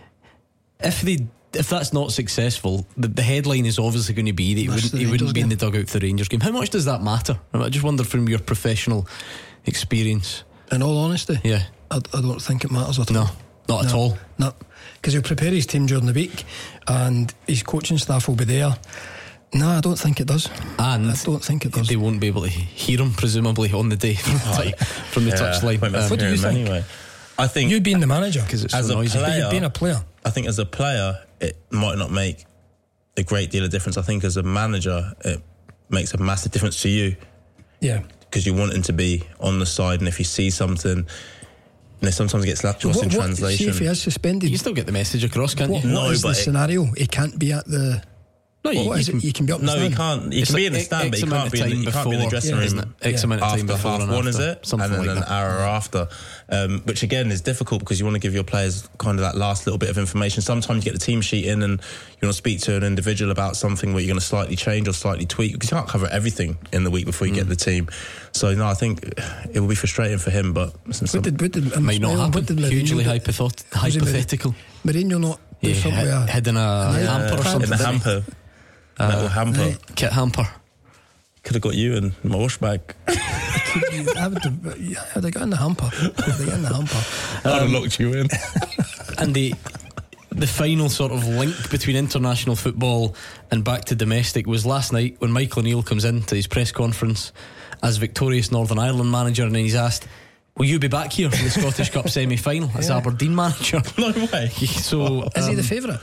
If they, if that's not successful, the, the headline is obviously going to be that he wouldn't, he wouldn't be in the dugout for the Rangers game. How much does that matter? I just wonder from your professional experience. In all honesty, yeah, I, I don't think it matters at all. No, not no, at all. No. Because he'll prepare his team during the week and his coaching staff will be there. No, I don't think it does. And I don't think it does. They won't be able to hear him, presumably, on the day from the, t- from the yeah, touchline. Um, what do you think? Anyway, I think you being the manager, because it's as so a noisy. player, you've been a player. I think as a player, it might not make a great deal of difference. I think as a manager, it makes a massive difference to you. Yeah, because you want him to be on the side, and if you see something. You know, sometimes it gets lost what, in what, translation. See if he is suspended. You still get the message across, can't what, you? What no, is but the it, scenario? He can't be at the. No, you, what you is can, it? You can be up. No, the he can't. He it's can like be in the stand, but he can't be. In the, he can't be in the dressing yeah, room. X yeah. amount of time after before half and one, after, is it? Something and then like an that. hour after, um, which again is difficult because you want to give your players kind of that last little bit of information. Sometimes you get the team sheet in and you want to speak to an individual about something where you're going to slightly change or slightly tweak because you can't cover everything in the week before you mm. get the team. So no, I think it will be frustrating for him, but what did, what did, might not happen. What did Hugely do? hypothot- hypothetical. Mourinho not do yeah, something hid, with a, hid in a yeah, hamper or something. In the hamper, uh, metal hamper, right. kit hamper. Could have got you in my wash bag. I would have, yeah, I'd have got in the hamper. I'd have got in the hamper. I'd have locked you in. And the the final sort of link between international football and back to domestic was last night when Michael O'Neill comes in to his press conference as victorious Northern Ireland manager, and he's asked, will you be back here for the Scottish Cup semi-final as Yeah. Aberdeen manager? No way. So Is he um, the favourite?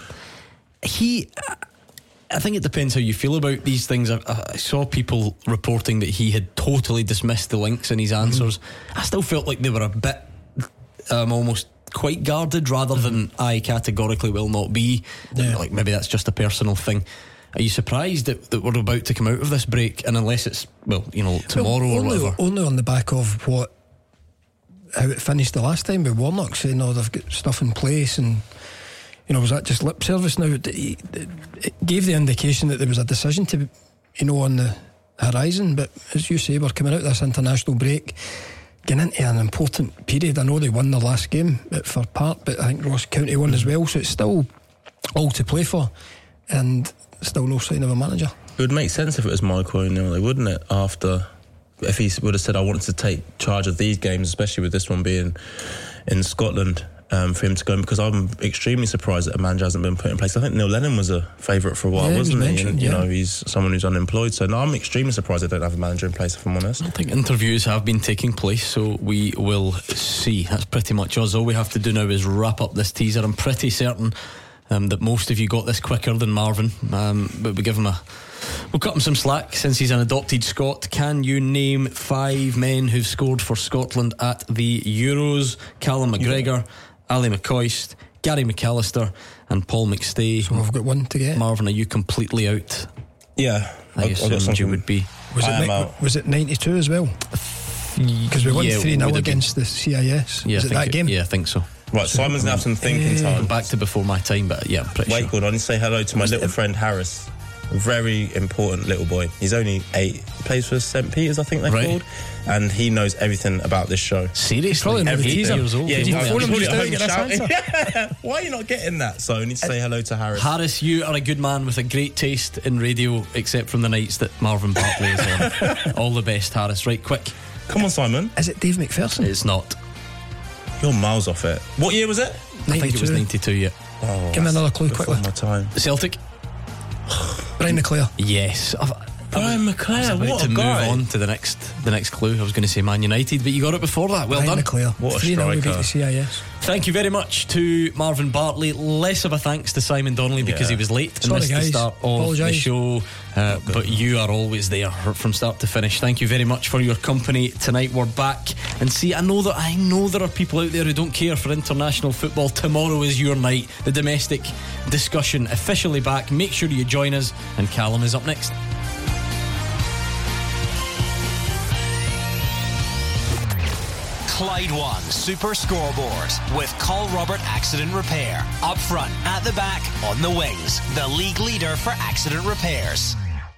He, I think it depends how you feel about these things. I, I saw people reporting that he had totally dismissed the links in his answers. I still felt like they were a bit um, almost quite guarded rather than I categorically will not be. Yeah. Like maybe that's just a personal thing. Are you surprised that, that we're about to come out of this break? And unless it's, well, you know, tomorrow Well, or only, whatever. only on the back of what how it finished the last time with Warnock saying, oh, they've got stuff in place, and you know, was that just lip service? Now it, it gave the indication that there was a decision to, you know, on the horizon. But as you say, we're coming out of this international break, getting into an important period. I know they won the last game at Fir Park, but I think Ross County won as well, so it's still all to play for, and still no sign of a manager. It would make sense if it was Michael O'Neill, wouldn't it? After, if he would have said, I wanted to take charge of these games, especially with this one being in Scotland, um, for him to go in, because I'm extremely surprised that a manager hasn't been put in place. I think Neil Lennon was a favourite for a while, Yeah, he was wasn't he? mentioned, And, you yeah. know, he's someone who's unemployed. So no, I'm extremely surprised they don't have a manager in place, if I'm honest. I think interviews have been taking place, so we will see. That's pretty much us. All we have to do now is wrap up this teaser. I'm pretty certain um, that most of you got this quicker than Marvin, um, but we give him a we'll cut him some slack since he's an adopted Scot. Can you name five men who've scored for Scotland at the Euros? Callum McGregor, Ali McCoist, Gary McAllister and Paul McStay. So I've got one to get. Marvin, are you completely out? Yeah, I I've- I've got assumed something. you would be. Was it, I am ni- out. was it ninety-two as well? Because we won Yeah, three would nil have been. against the C I S. Yeah, was I it think that it- game? Yeah, I think so. Right, Simon's going to have some thinking Yeah. time. Back to before my time, but yeah, I'm pretty Wait, sure. good. I need to say hello to my little friend Harris. A very important little boy. He's only eight. He plays for Saint Peter's, I think they're Right. called. And he knows everything about this show. Seriously? Probably not Everything. teaser. years old. Yeah, Did you I- phone I him put just it now at to home get a shouting. Yeah. Why are you not getting that? So I need to say hello to Harris. Harris, you are a good man with a great taste in radio, except from the nights that Marvin Bartley is on. All the best, Harris. Right, quick. Come on, Simon. Is it Dave McPherson? It's not. You're miles off it. What year was it? I think it was ninety-two, yeah. Oh, Give me another clue before quickly. my time. Celtic? Brian McClare. Yes. I've, Brian I was McClare, about what to a move guy. on to the next the next clue. I was going to say Man United, but you got it before that. Well Brian done. McClare. What a three nil we beat striker. the C I S. Thank you very much to Marvin Bartley. Less of a thanks to Simon Donnelly because Yeah. he was late and Sorry, missed the guys. start of the Apologise. show. Uh, but you are always there from start to finish. Thank you very much for your company tonight. We're back, and see, I know that I know there are people out there who don't care for international football. Tomorrow is your night. The domestic discussion officially back. Make sure you join us, and Callum is up next. Clyde One Super Scoreboard with Call Robert Accident Repair. Up front, at the back, on the wings. The league leader for accident repairs.